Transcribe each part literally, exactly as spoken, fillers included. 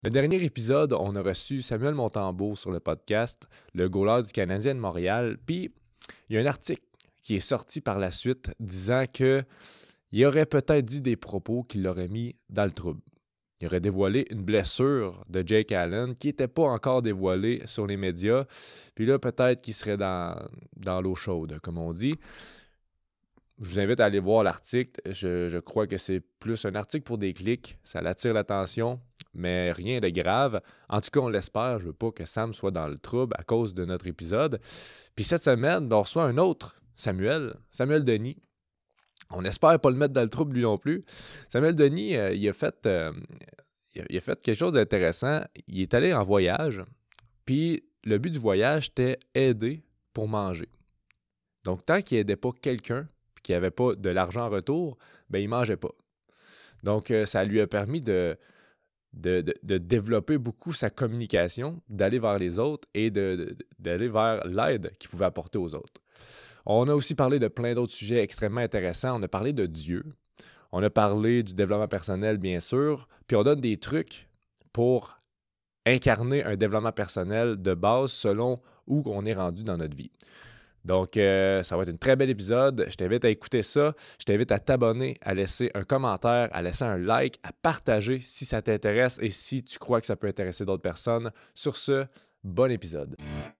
Le dernier épisode, on a reçu Samuel Montembeault sur le podcast, le goaler du Canadien de Montréal. Puis, il y a un article qui est sorti par la suite disant que il aurait peut-être dit des propos qui l'auraient mis dans le trouble. Il aurait dévoilé une blessure de Jake Allen qui n'était pas encore dévoilée sur les médias. Puis là, peut-être qu'il serait dans, dans l'eau chaude, comme on dit. Je vous invite à aller voir l'article. Je, je crois que c'est plus un article pour des clics. Ça attire l'attention, mais rien de grave. En tout cas, on l'espère. Je ne veux pas que Sam soit dans le trouble à cause de notre épisode. Puis cette semaine, ben, on reçoit un autre, Samuel, Samuel Denis. On espère pas le mettre dans le trouble lui non plus. Samuel Denis, euh, il, a fait, euh, il, a, il a fait quelque chose d'intéressant. Il est allé en voyage, puis le but du voyage, c'était aider pour manger. Donc, tant qu'il n'aidait pas quelqu'un, puis qu'il n'avait pas de l'argent en retour, ben il ne mangeait pas. Donc, euh, ça lui a permis de, de, de, de développer beaucoup sa communication, d'aller vers les autres et de, de, d'aller vers l'aide qu'il pouvait apporter aux autres. On a aussi parlé de plein d'autres sujets extrêmement intéressants. On a parlé de Dieu. On a parlé du développement personnel, bien sûr. Puis on donne des trucs pour incarner un développement personnel de base selon où on est rendu dans notre vie. Donc, euh, ça va être un très bel épisode. Je t'invite à écouter ça. Je t'invite à t'abonner, à laisser un commentaire, à laisser un like, à partager si ça t'intéresse et si tu crois que ça peut intéresser d'autres personnes. Sur ce, bon épisode.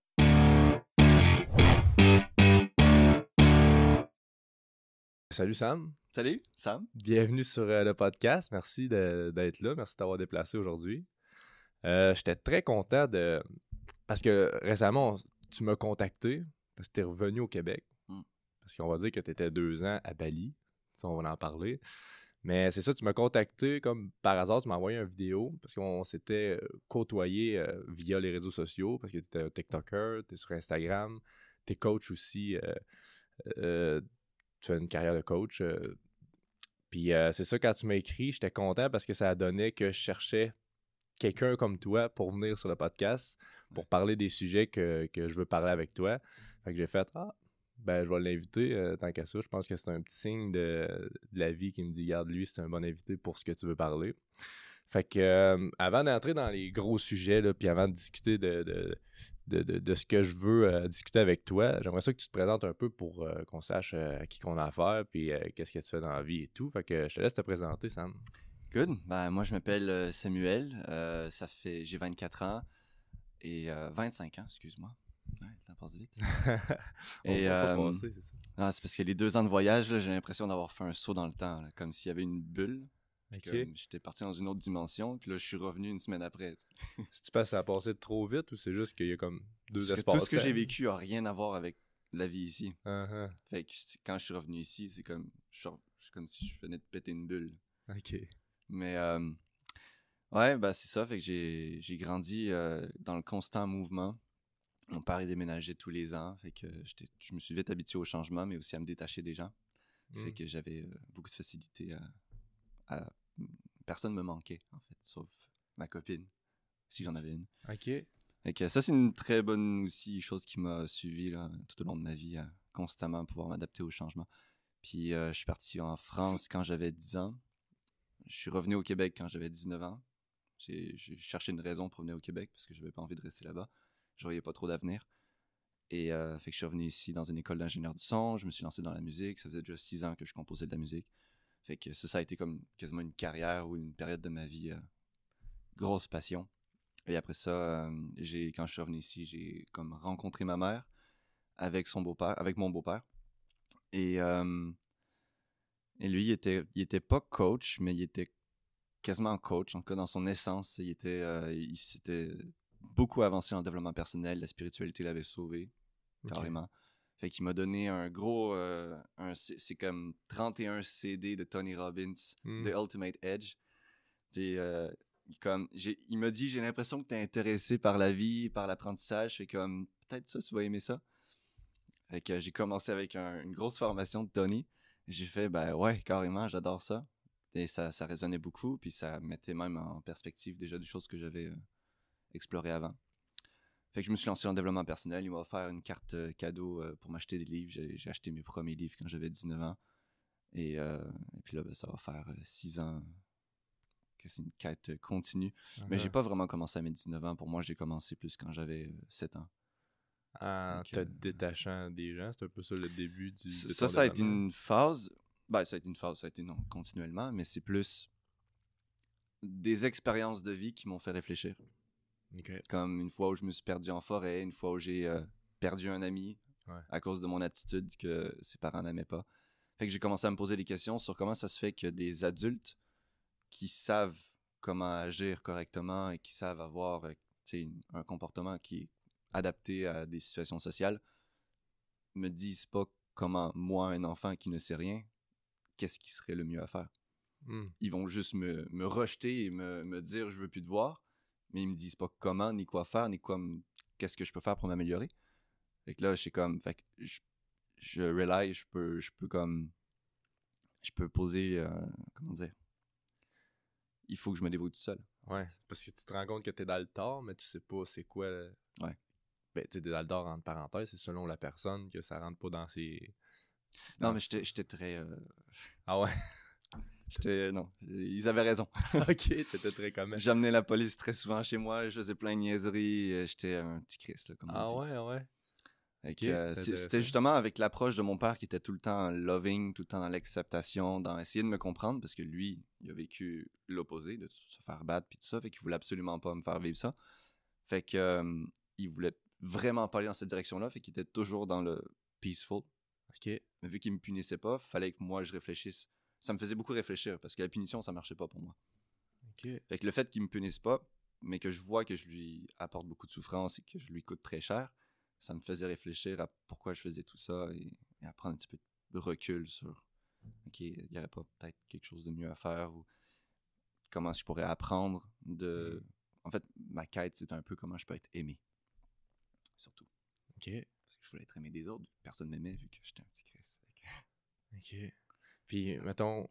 Salut Sam. Salut, Sam. Bienvenue sur euh, le podcast. Merci de, d'être là. Merci de t'avoir déplacé aujourd'hui. Euh, j'étais très content de... Parce que récemment, tu m'as contacté parce que tu es revenu au Québec. Mm. Parce qu'on va dire que tu étais deux ans à Bali. Ça, on va en parler. Mais c'est ça, tu m'as contacté comme par hasard. Tu m'as envoyé une vidéo parce qu'on s'était côtoyé euh, via les réseaux sociaux parce que tu étais un TikToker, tu es sur Instagram, tu es coach aussi. Euh, euh, tu as une carrière de coach. Euh, Puis euh, c'est ça, quand tu m'as écrit, j'étais content parce que ça a donné que je cherchais quelqu'un comme toi pour venir sur le podcast, pour parler des sujets que, que je veux parler avec toi. Fait que j'ai fait « Ah, ben je vais l'inviter euh, tant qu'à ça. » Je pense que c'est un petit signe de, de la vie qui me dit « Regarde, lui, c'est un bon invité pour ce que tu veux parler. » Fait que euh, avant d'entrer dans les gros sujets, là, puis avant de discuter de, de, de, de, de ce que je veux euh, discuter avec toi, j'aimerais ça que tu te présentes un peu pour euh, qu'on sache euh, à qui qu'on a affaire, puis euh, qu'est-ce que tu fais dans la vie et tout. Fait que je te laisse te présenter, Sam. Good. Ben, moi, je m'appelle euh, Samuel. Euh, ça fait... J'ai vingt-quatre ans et euh, vingt-cinq ans, excuse-moi. Ouais, le temps passe vite. On et, va pas euh, passer, c'est ça. Non, c'est parce que les deux ans de voyage, là, j'ai l'impression d'avoir fait un saut dans le temps, là, comme s'il y avait une bulle. Okay. Comme j'étais parti dans une autre dimension, puis là, je suis revenu une semaine après. Si tu penses que ça a passé trop vite ou c'est juste qu'il y a comme deux parce espaces? Tout ce que j'ai vécu a rien à voir avec la vie ici. Uh-huh. Fait que quand je suis revenu ici, c'est comme, je suis comme si je venais de péter une bulle. OK. Mais euh, ouais, bah c'est ça. Fait que j'ai, j'ai grandi euh, dans le constant mouvement. Mon père est déménagé tous les ans. Fait que j'étais, je me suis vite habitué au changement, mais aussi à me détacher des gens. C'est mm. que j'avais euh, beaucoup de facilité à, à... Personne me manquait, en fait, sauf ma copine, si j'en avais une. OK. Fait que ça, c'est une très bonne aussi chose qui m'a suivi là, tout au long de ma vie, à constamment pouvoir m'adapter au changement. Puis euh, je suis parti en France quand j'avais dix ans. Je suis revenu au Québec quand j'avais dix-neuf ans. J'ai, j'ai cherché une raison pour venir au Québec parce que je n'avais pas envie de rester là-bas. Je voyais pas trop d'avenir. Et euh, fait que je suis revenu ici dans une école d'ingénieur du son. Je me suis lancé dans la musique. Ça faisait déjà six ans que je composais de la musique. Fait que ça, ça a été comme quasiment une carrière ou une période de ma vie. Euh, grosse passion. Et après ça, euh, j'ai, quand je suis revenu ici, j'ai comme rencontré ma mère avec son beau-père, avec mon beau-père. Et... Euh, Et lui, il était, il était pas coach, mais il était quasiment coach. En tout cas, dans son essence, il était, euh, il s'était beaucoup avancé en développement personnel. La spiritualité l'avait sauvé, okay. Carrément. Fait qu'il m'a donné un gros, euh, un, c'est, c'est comme trente et un C D de Tony Robbins, mm. The Ultimate Edge. Puis, euh, comme, j'ai, il m'a dit, j'ai l'impression que t'es intéressé par la vie, par l'apprentissage. Fait comme, peut-être ça, tu vas aimer ça. Fait que j'ai commencé avec un, une grosse formation de Tony. J'ai fait, ben ouais, carrément, j'adore ça. Et ça, ça résonnait beaucoup, puis ça mettait même en perspective déjà des choses que j'avais euh, explorées avant. Fait que je me suis lancé en développement personnel. Il m'a offert une carte euh, cadeau euh, pour m'acheter des livres. J'ai, j'ai acheté mes premiers livres quand j'avais dix-neuf ans. Et, euh, et puis là, ben, ça va faire six ans que c'est une quête continue. Uh-huh. Mais j'ai pas vraiment commencé à mes dix-neuf ans. Pour moi, j'ai commencé plus quand j'avais euh, sept ans. En Donc, te euh, détachant des gens, c'est un peu ça le début du, de Ça, ton ça a été développement. une phase. Ben, ça a été une phase, ça a été non, continuellement, mais c'est plus des expériences de vie qui m'ont fait réfléchir. OK. Comme une fois où je me suis perdu en forêt, une fois où j'ai euh, perdu un ami Ouais. à cause de mon attitude que ses parents n'aimaient pas. Fait que j'ai commencé à me poser des questions sur comment ça se fait que des adultes qui savent comment agir correctement et qui savent avoir euh, tu sais, une- un comportement qui est adapté à des situations sociales me disent pas comment moi, un enfant qui ne sait rien, qu'est-ce qui serait le mieux à faire. Hmm. Ils vont juste me, me rejeter et me, me dire je veux plus te voir, mais ils me disent pas comment, ni quoi faire, ni quoi m- qu'est-ce que je peux faire pour m'améliorer. Fait que là, je suis comme, fait que je, je rely, je peux, je peux comme, je peux poser, euh, comment dire, il faut que je me débrouille tout seul. Ouais, parce que tu te rends compte que t'es dans le tort, mais tu sais pas c'est quoi. le- Ouais. Ben, tu sais, t'es dans le tort entre parenthèses, c'est selon la personne que ça rentre pas dans ses. Non, dans mais ses- j'étais, j'étais très, euh, Ah ouais, j'étais, non, ils avaient raison. ok, t'étais très commun. J'amenais la police très souvent chez moi, je faisais plein de niaiseries, euh, j'étais un petit Christ, là, comme on Ah dit. ouais, ouais. Fait Ok, que, euh, c'est c'est- c'était intéressant. justement avec l'approche de mon père qui était tout le temps loving, tout le temps dans l'acceptation, dans essayer de me comprendre, parce que lui, il a vécu l'opposé, de se faire battre puis tout ça, fait qu'il voulait absolument pas me faire vivre ça. Fait que euh, il voulait vraiment pas aller dans cette direction-là, fait qu'il était toujours dans le peaceful. Ok. Mais vu qu'il me punissait pas, fallait que moi je réfléchisse. Ça me faisait beaucoup réfléchir, parce que la punition, ça marchait pas pour moi. Ok. Fait que le fait qu'il me punisse pas, mais que je vois que je lui apporte beaucoup de souffrance et que je lui coûte très cher, ça me faisait réfléchir à pourquoi je faisais tout ça et, et à prendre un petit peu de recul sur OK, il n'y aurait pas peut-être quelque chose de mieux à faire ou comment je pourrais apprendre de. Mm. En fait, ma quête, c'est un peu comment je peux être aimé. Surtout. Ok. Parce que je voulais être aimé des autres. Personne m'aimait vu que j'étais un petit Christ. Ok. Puis, mettons,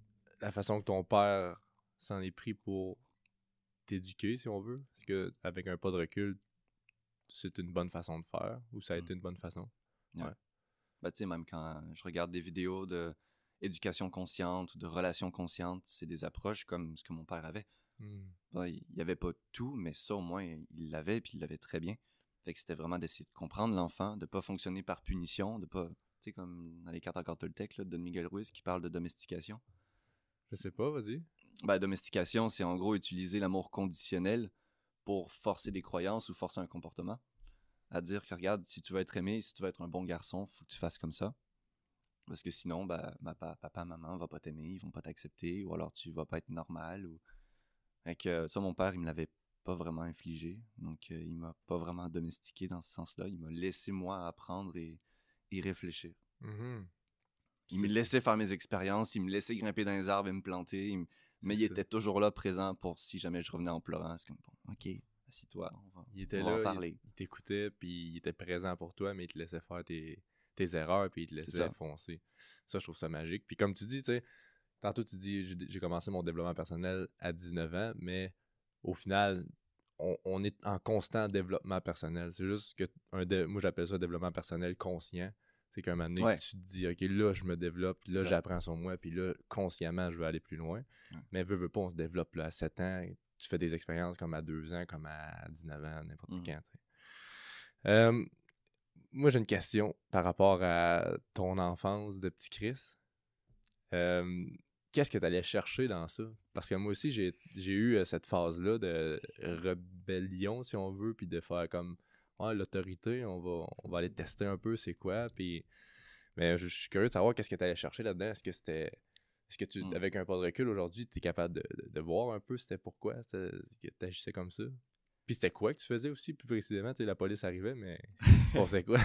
la façon que ton père s'en est pris pour t'éduquer, si on veut, est-ce que avec un pas de recul, c'est une bonne façon de faire ou ça a Mm. été une bonne façon? Ouais. Ouais. Bah, tu sais, même quand je regarde des vidéos de éducation consciente ou de relations conscientes, c'est des approches comme ce que mon père avait. Hmm. Bon, il n'y avait pas tout, mais ça, au moins, il l'avait, puis il l'avait très bien. Fait que c'était vraiment d'essayer de comprendre l'enfant, de pas fonctionner par punition, de pas, tu sais, comme dans les cartes encore Toltec, là, de Don Miguel Ruiz, qui parle de domestication. Je sais pas, vas-y. Ben, domestication, c'est en gros utiliser l'amour conditionnel pour forcer des croyances ou forcer un comportement. À dire que, regarde, si tu veux être aimé, si tu veux être un bon garçon, faut que tu fasses comme ça. Parce que sinon, ben, ma pa- papa, maman va pas t'aimer, ils vont pas t'accepter, ou alors tu vas pas être normal, ou... Fait que euh, ça, mon père, il me l'avait pas vraiment infligé. Donc, euh, il m'a pas vraiment domestiqué dans ce sens-là. Il m'a laissé, moi, apprendre et, et réfléchir. Mhm. Il me C'est- laissait faire mes expériences, il me laissait grimper dans les arbres et me planter. il me- Mais il c'est ça. était toujours là, présent, pour si jamais je revenais en pleurant. C'est comme, bon, OK, assis-toi, on va, Il était on va en là, il, parler. il t'écoutait, puis il était présent pour toi, mais il te laissait faire tes, tes erreurs, puis il te C'est laissait ça. foncer. Ça, je trouve ça magique. Puis comme tu dis, tu sais, tantôt tu dis, j'ai j'ai commencé mon développement personnel à dix-neuf ans, mais au final, on, on est en constant développement personnel. C'est juste que, un dé- moi j'appelle ça développement personnel conscient. C'est qu'à un moment donné, Ouais. tu te dis, OK, là, je me développe, puis là, C'est ça. j'apprends sur moi, puis là, consciemment, je veux aller plus loin. Ouais. Mais veux, veux pas, on se développe là, à sept ans, tu fais des expériences comme à deux ans, comme à dix-neuf ans, n'importe Mhm. quand, tu sais. Euh, moi, j'ai une question par rapport à ton enfance de petit Chris. Euh, Qu'est-ce que tu allais chercher dans ça? Parce que moi aussi, j'ai j'ai eu euh, cette phase-là de rébellion, si on veut, puis de faire comme, ouais, l'autorité, on va, on va aller tester un peu c'est quoi, puis... Mais je, je suis curieux de savoir qu'est-ce que tu allais chercher là-dedans. Est-ce que c'était... Est-ce que tu, Mm. avec un pas de recul aujourd'hui, tu es capable de, de, de voir un peu c'était pourquoi c'était- que tu agissais comme ça? Puis c'était quoi que tu faisais aussi, plus précisément? Tu sais, la police arrivait, mais tu pensais quoi?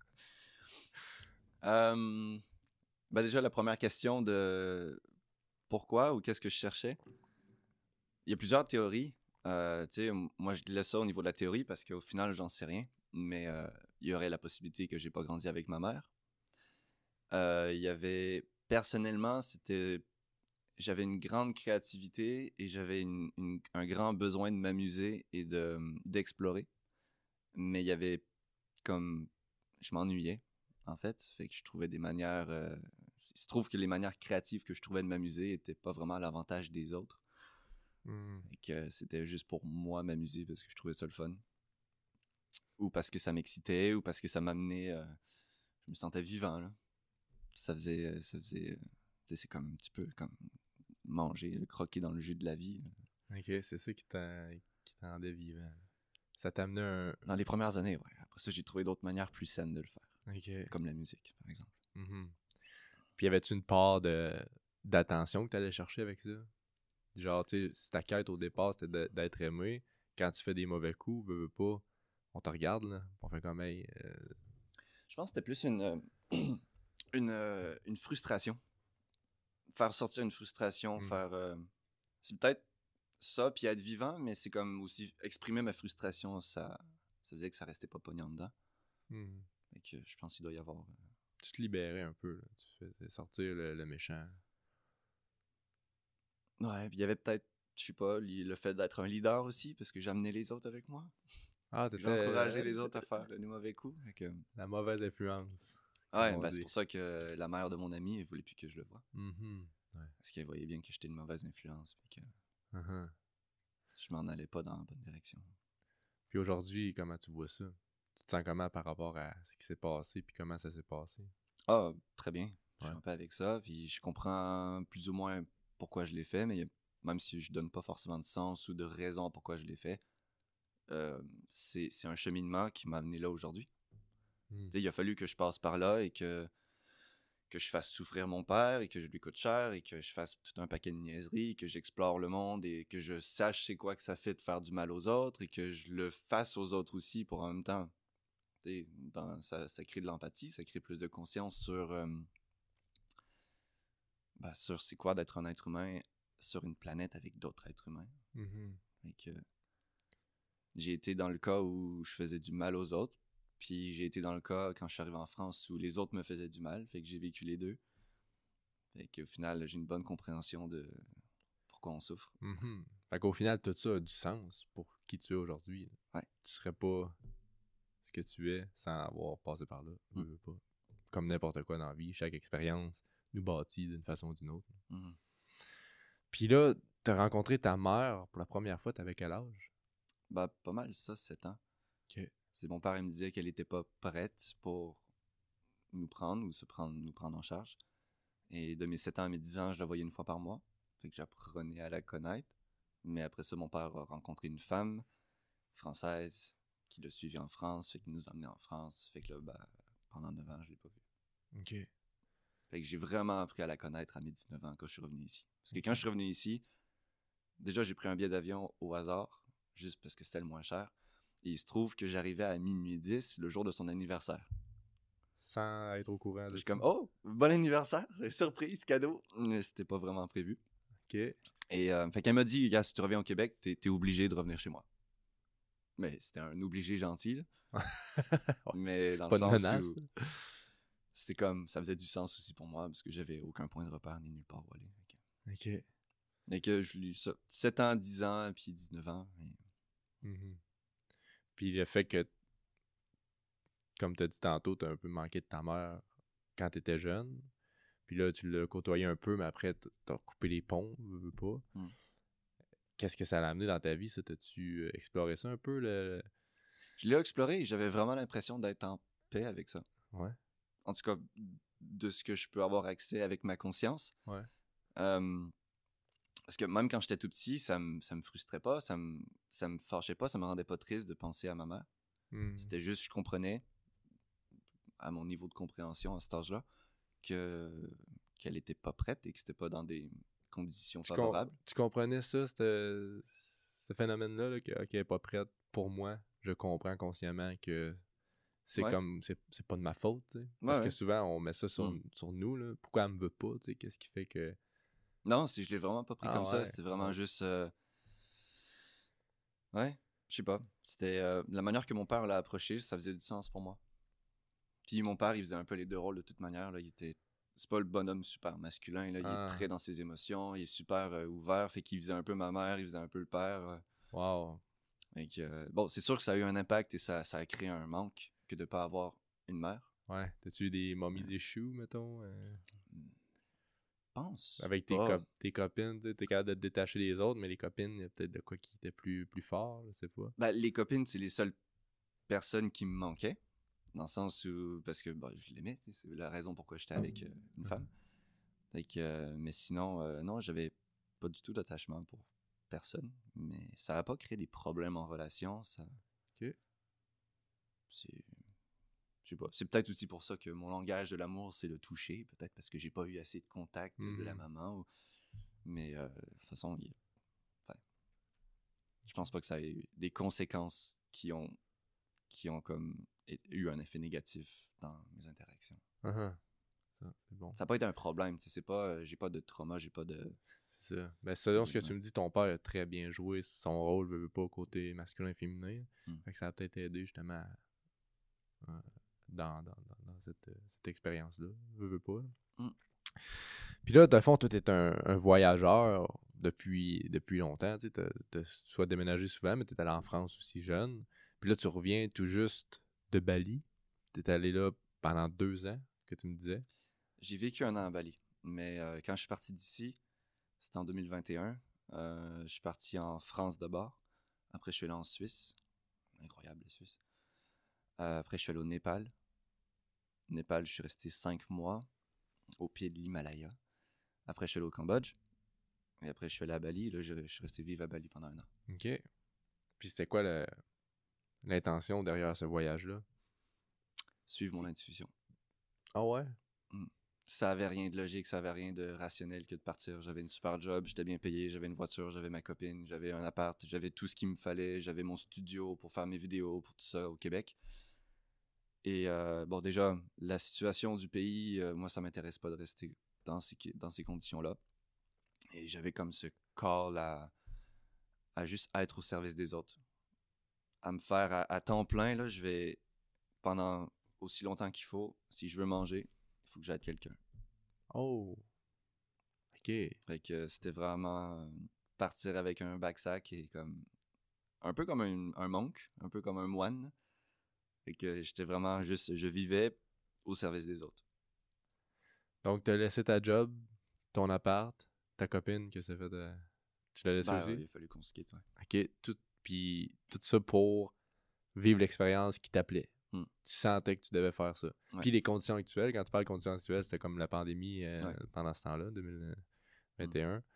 Euh, ben déjà, la première question de pourquoi ou qu'est-ce que je cherchais. Il y a plusieurs théories. Euh, tu sais, m- moi, je laisse ça au niveau de la théorie parce qu'au final, j'en sais rien. Mais euh, il y aurait la possibilité que j'ai pas grandi avec ma mère. Euh, Il y avait, personnellement, c'était, j'avais une grande créativité et j'avais une- une- un grand besoin de m'amuser et de d'explorer. Mais il y avait comme, je m'ennuyais, en fait. Fait que je trouvais des manières, euh, il se trouve que les manières créatives que je trouvais de m'amuser étaient pas vraiment à l'avantage des autres. Mm. Et que c'était juste pour moi m'amuser parce que je trouvais ça le fun. Ou parce que ça m'excitait, ou parce que ça m'amenait... euh, je me sentais vivant, là. Ça faisait... euh, Ça faisait... euh, tu sais, c'est comme un petit peu comme manger, le croquer dans le jus de la vie, là. Ok, c'est ça qui t'en qui t'en rendait vivant. Ça t'amenait un. Dans les premières années, ouais. Après ça, j'ai trouvé d'autres manières plus saines de le faire. Ok. Comme la musique, par exemple. Mhm. Puis y avait-tu une part de d'attention que t'allais chercher avec ça? Genre, tu sais, si ta quête au départ c'était de- d'être aimé, quand tu fais des mauvais coups, veux, veux pas, on te regarde, là. On fait comme, hey, euh, Je pense que c'était plus une, euh, une, euh, une frustration. Faire sortir une frustration, Mm. faire... euh, c'est peut-être ça, puis être vivant, mais c'est comme aussi exprimer ma frustration, ça, ça faisait que ça restait pas pogné en dedans. mm. Fait que je pense qu'il doit y avoir... euh, Tu te libérais un peu, là. Tu faisais sortir le, le méchant. Ouais, puis il y avait peut-être, je sais pas, li- le fait d'être un leader aussi, parce que j'amenais les autres avec moi. Ah, t'étais J'encourageais euh, les autres à faire les mauvais coups. Fait que... la mauvaise influence, comme Ouais, on ben c'est dit. pour ça que la mère de mon ami, elle voulait plus que je le voie. Mhm. Ouais. Parce qu'elle voyait bien que j'étais une mauvaise influence, puis que Uh-huh. je m'en allais pas dans la bonne direction. Puis aujourd'hui, comment tu vois ça? Tu te sens comment par rapport à ce qui s'est passé, puis comment ça s'est passé? Ah, très bien. Je suis Ouais. en paix avec ça, puis je comprends plus ou moins pourquoi je l'ai fait, mais même si je donne pas forcément de sens ou de raison pourquoi je l'ai fait, euh, c'est c'est un cheminement qui m'a amené là aujourd'hui. Mm. Tu sais, il a fallu que je passe par là et que, que je fasse souffrir mon père et que je lui coûte cher et que je fasse tout un paquet de niaiseries, que j'explore le monde et que je sache c'est quoi que ça fait de faire du mal aux autres et que je le fasse aux autres aussi pour en même temps. Tu sais, dans, ça, ça crée de l'empathie, ça crée plus de conscience sur, euh, ben, sur c'est quoi d'être un être humain sur une planète avec d'autres êtres humains. Mhm. Et que j'ai été dans le cas où je faisais du mal aux autres, puis j'ai été dans le cas quand je suis arrivé en France où les autres me faisaient du mal, fait que j'ai vécu les deux. Fait qu'au final, j'ai une bonne compréhension de pourquoi on souffre. Mhm. Fait qu'au final, tout ça a du sens pour qui tu es aujourd'hui. Ouais. Tu serais pas ce que tu es sans avoir passé par là. Mm. Veux, veux pas. Comme n'importe quoi dans la vie, chaque expérience nous bâtit d'une façon ou d'une autre. Mhm. Puis là, t'as rencontré ta mère pour la première fois, t'avais quel âge? Bah, pas mal ça, sept ans. Ok. C'est mon père, il me disait qu'elle était pas prête pour nous prendre ou se prendre, nous prendre en charge. Et de mes sept ans à mes dix ans, je la voyais une fois par mois. Fait que j'apprenais à la connaître. Mais après ça, mon père a rencontré une femme française qui l'a suivi en France, fait qu'il nous a amenés en France. Fait que là, bah, pendant neuf ans, je l'ai pas vu. Ok. Fait que j'ai vraiment appris à la connaître à mes dix-neuf ans quand je suis revenu ici. Parce que quand je suis revenu ici, déjà, j'ai pris un billet d'avion au hasard, juste parce que c'était le moins cher. Et il se trouve que j'arrivais à minuit dix, le jour de son anniversaire. Sans être au courant Je de suis ça. comme, oh, bon anniversaire, surprise, cadeau. Mais c'était pas vraiment prévu. Ok. Et euh, fait qu'elle m'a dit, gars, si tu reviens au Québec, t'es, t'es obligé de revenir chez moi. Mais c'était un obligé gentil, là. Ouais. Mais dans Pas le de sens menace. où c'était comme, ça faisait du sens aussi pour moi, parce que j'avais aucun point de repère ni nulle part où aller. Fait que- Ok. Et que je lui ça, sept ans, dix ans, puis dix-neuf ans. Et... Mhm. Puis le fait que, comme tu as dit tantôt, tu as un peu manqué de ta mère quand tu étais jeune. Puis là, tu l'as côtoyé un peu, mais après, tu as coupé les ponts, veux, veux pas. Mm. Qu'est-ce que ça l'a amené dans ta vie, ça? T'as-tu euh, exploré ça un peu? Le... Je l'ai exploré et j'avais vraiment l'impression d'être en paix avec ça. Ouais, En tout cas, de ce que je peux avoir accès avec ma conscience. ouais. Euh, parce que même quand j'étais tout petit, ça me, ça me frustrait pas, ça me, ça me fâchait pas, ça me rendait pas triste de penser à ma mère. Mhm. C'était juste, je comprenais, à mon niveau de compréhension à cet âge-là, que, qu'elle était pas prête et que c'était pas dans des conditions Tu, com- favorables. tu comprenais ça, cette- ce phénomène-là, là, que, ok, elle est pas prête pour moi. Je comprends consciemment que c'est Ouais. comme, c'est c'est pas de ma faute, tu sais. Ouais, Parce que ouais. souvent, on met ça sur, Mm. sur nous, là. Pourquoi elle me veut pas, tu sais? Qu'est-ce qui fait que... Non, si je l'ai vraiment pas pris Ah comme ça, ouais, c'était vraiment ouais. juste... euh, Ouais, je sais pas. C'était euh, la manière que mon père l'a approché, ça faisait du sens pour moi. Puis mon père, il faisait un peu les deux rôles de toute manière. Là. Il était... C'est pas le bonhomme super masculin, là. Il Ah. est très dans ses émotions, il est super euh, ouvert, fait qu'il faisait un peu ma mère, il faisait un peu le père. euh. Wow. Fait que, euh, bon, c'est sûr que ça a eu un impact et ça, ça a créé un manque que de pas avoir une mère. Ouais. T'as-tu eu des mommies issues, mettons? euh? pense Avec tes, pas. cop- tes copines, tu es capable de te détacher des autres, mais les copines, il y a peut-être de quoi qui était plus, plus fort, je sais pas. Ben, les copines, c'est les seules personnes qui me manquaient. Dans le sens où, parce que bah, je l'aimais, tu sais, c'est la raison pourquoi j'étais avec euh, une femme. Fait que, euh, mais sinon, euh, non, j'avais pas du tout d'attachement pour personne. Mais ça n'a pas créé des problèmes en relation. Ça, Ok. c'est, je sais pas. C'est peut-être aussi pour ça que mon langage de l'amour, c'est le toucher. Peut-être parce que j'ai pas eu assez de contact Mhm. de la maman. Ou... Mais euh, de toute façon, il... enfin, je pense pas que ça ait des conséquences qui ont, qui ont comme eu un effet négatif dans mes interactions. Uh-huh. Ça, c'est bon. Ça n'a pas été un problème, tu sais, c'est pas, euh, j'ai pas de trauma, j'ai pas de... C'est ça. Ben, selon ce que Ouais. tu me dis, ton père a très bien joué son rôle, veut, veut pas, côté masculin et féminin. Mm. Fait que ça a peut-être aidé justement à- euh, dans, dans, dans, dans cette, euh, cette expérience-là. Veut, veut pas. Mm. Puis là, dans le fond, toi, t'es un, un voyageur depuis, depuis longtemps. Tu as soit déménagé souvent, mais t'es allé en France aussi jeune. Puis là, tu reviens tout juste de Bali. T'es allé là pendant deux ans, que tu me disais. J'ai vécu un an à Bali, mais euh, quand je suis parti d'ici, c'était en deux mille vingt et un. Euh, je suis parti en France d'abord. Après, je suis allé en Suisse. Incroyable, la Suisse. Euh, après, je suis allé au Népal. Népal, je suis resté cinq mois au pied de l'Himalaya. Après, je suis allé au Cambodge. Et après, je suis allé à Bali. Là, je, je suis resté vivre à Bali pendant un an. OK. Puis c'était quoi le- l'intention derrière ce voyage-là? Suivre mon intuition. Ah ouais? Mm. Ça avait rien de logique, ça avait rien de rationnel que de partir. J'avais une super job, j'étais bien payé, j'avais une voiture, j'avais ma copine, j'avais un appart, j'avais tout ce qu'il me fallait, j'avais mon studio pour faire mes vidéos, pour tout ça au Québec. Et euh, bon, déjà, la situation du pays, euh, moi, ça m'intéresse pas de rester dans ces, dans ces conditions-là. Et j'avais comme ce call à, à juste être au service des autres. À me faire à, à temps plein, là, je vais, pendant aussi longtemps qu'il faut, si je veux manger, il faut que j'aide quelqu'un. Oh! OK. Fait que c'était vraiment euh, partir avec un backsack et comme un peu comme un, un monk, un peu comme un moine. Fait que j'étais vraiment juste, je vivais au service des autres. Donc, t'as laissé ta job, ton appart, ta copine, que ça fait de... Tu l'as laissé Ben, aussi? ouais, il a fallu qu'on se quitte, ouais. OK. Tout, puis tout ça pour vivre l'expérience qui t'appelait. Mm. Tu sentais que tu devais faire ça. Ouais. Puis les conditions actuelles, quand tu parles de conditions actuelles, c'était comme la pandémie euh, Ouais. pendant ce temps-là, deux mille vingt et un. Mm.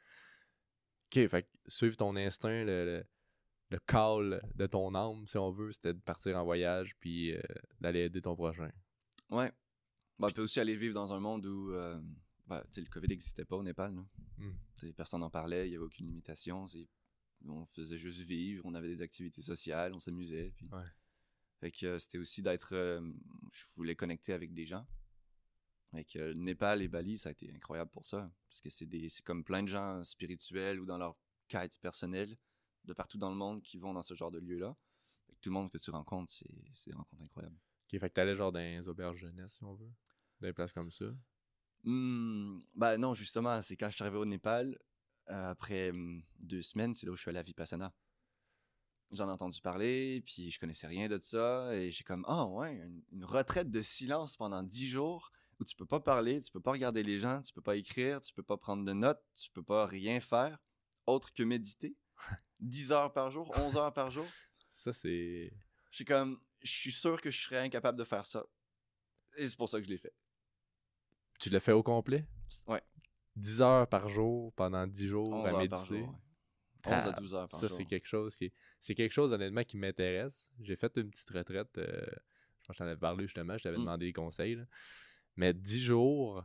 OK, fait que suivre ton instinct, le, le, le call de ton âme, si on veut, c'était de partir en voyage puis euh, d'aller aider ton prochain. Ouais. Ben, on peut aussi aller vivre dans un monde où euh, ben, tu sais, le COVID n'existait pas au Népal. Là. Mm. Tu sais, personne n'en parlait, il n'y avait aucune limitation. C'est... On faisait juste vivre, on avait des activités sociales, on s'amusait. Puis... Ouais. Fait que euh, c'était aussi d'être... Euh, je voulais connecter avec des gens. Fait que euh, Népal et Bali, ça a été incroyable pour ça. Parce que c'est, des, c'est comme plein de gens spirituels ou dans leur quête personnelle de partout dans le monde qui vont dans ce genre de lieu-là. Fait que tout le monde que tu rencontres, c'est, c'est des rencontres incroyables. OK, fait que t'allais genre dans les auberges jeunesse, si on veut. Dans des places comme ça. Mmh, bah non, justement, c'est quand je suis arrivé au Népal, euh, après hum, deux semaines, c'est là où je suis allé à Vipassana. J'en ai entendu parler, puis je connaissais rien de ça, et j'ai comme, ah ouais, une, une retraite de silence pendant dix jours, où tu peux pas parler, tu peux pas regarder les gens, tu peux pas écrire, tu peux pas prendre de notes, tu peux pas rien faire, autre que méditer. dix heures par jour, onze heures par jour. Ça, c'est... J'ai comme, je suis sûr que je serais incapable de faire ça. Et c'est pour ça que je l'ai fait. Tu l'as fait au complet? Ouais. dix heures par jour, pendant dix jours onze à heures méditer. par jour. Ouais. onze à douze heures par ça, jour. c'est quelque chose qui... C'est quelque chose, honnêtement, qui m'intéresse. J'ai fait une petite retraite. Euh... Je pense que je t'en avais parlé, justement. Je t'avais Mm. demandé des conseils. Là. Mais dix jours...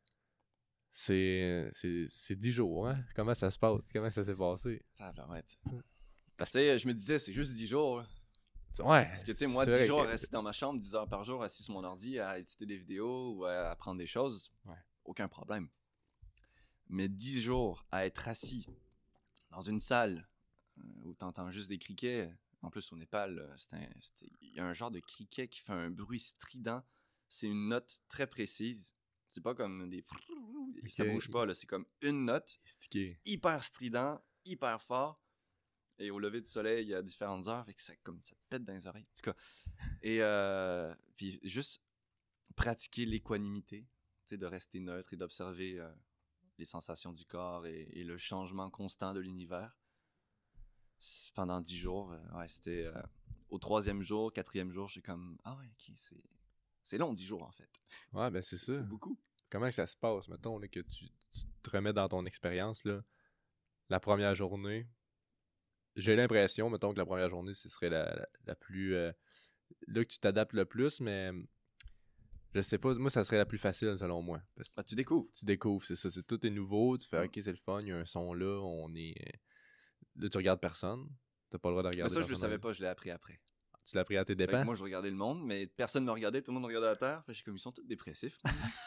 C'est... C'est... c'est dix jours, hein? Comment ça se passe? Comment ça s'est passé? Ah, ben ouais. Parce que je me disais, c'est juste dix jours. Là. Ouais. Parce que, tu sais, moi, c'est dix vrai jours que- à rester dans ma chambre, dix heures par jour, assis sur mon ordi, à éditer des vidéos ou à apprendre des choses, Ouais. aucun problème. Mais dix jours à être assis dans une salle euh, où t'entends juste des criquets, en plus au Népal, euh, c'est un- c'est- il y a un genre de criquet qui fait un bruit strident. C'est une note très précise. C'est pas comme des... Ça Ok. bouge pas, là. C'est comme une note, Stické. hyper strident, hyper fort. Et au lever du soleil, il y a différentes heures, fait que ça, comme, ça te pète dans les oreilles. En tout cas. Et euh, puis juste pratiquer l'équanimité, tu sais, de rester neutre et d'observer euh, les sensations du corps et, et le changement constant de l'univers. C'est- Pendant dix jours, euh, ouais, c'était... euh, au troisième jour, quatrième jour, j'ai comme... Ah ouais, ok, c'est... C'est long, dix jours, en fait. Ouais, ben c'est C'est ça. c'est beaucoup. Comment que ça se passe, mettons, là, que tu, tu te remets dans ton expérience, là, la première journée, j'ai l'impression, mettons, que la première journée, ce serait la, la, la plus... euh, là que tu t'adaptes le plus, mais je sais pas, moi, ça serait la plus facile, selon moi. Parce que Bah, tu découvres. Tu découvres, c'est ça, c'est tout est nouveau, tu fais, Mm. ok, c'est le fun, il y a un son là, on est... euh, Là, tu regardes personne, t'as pas le droit de Mais regarder ça, je le personne dans savais les- pas, je l'ai appris après. Tu l'as pris à tes Fait que dépens? moi, je regardais le monde, mais personne me regardait, tout le monde regardait à terre. Fait que j'ai comme, ils sont tous dépressifs.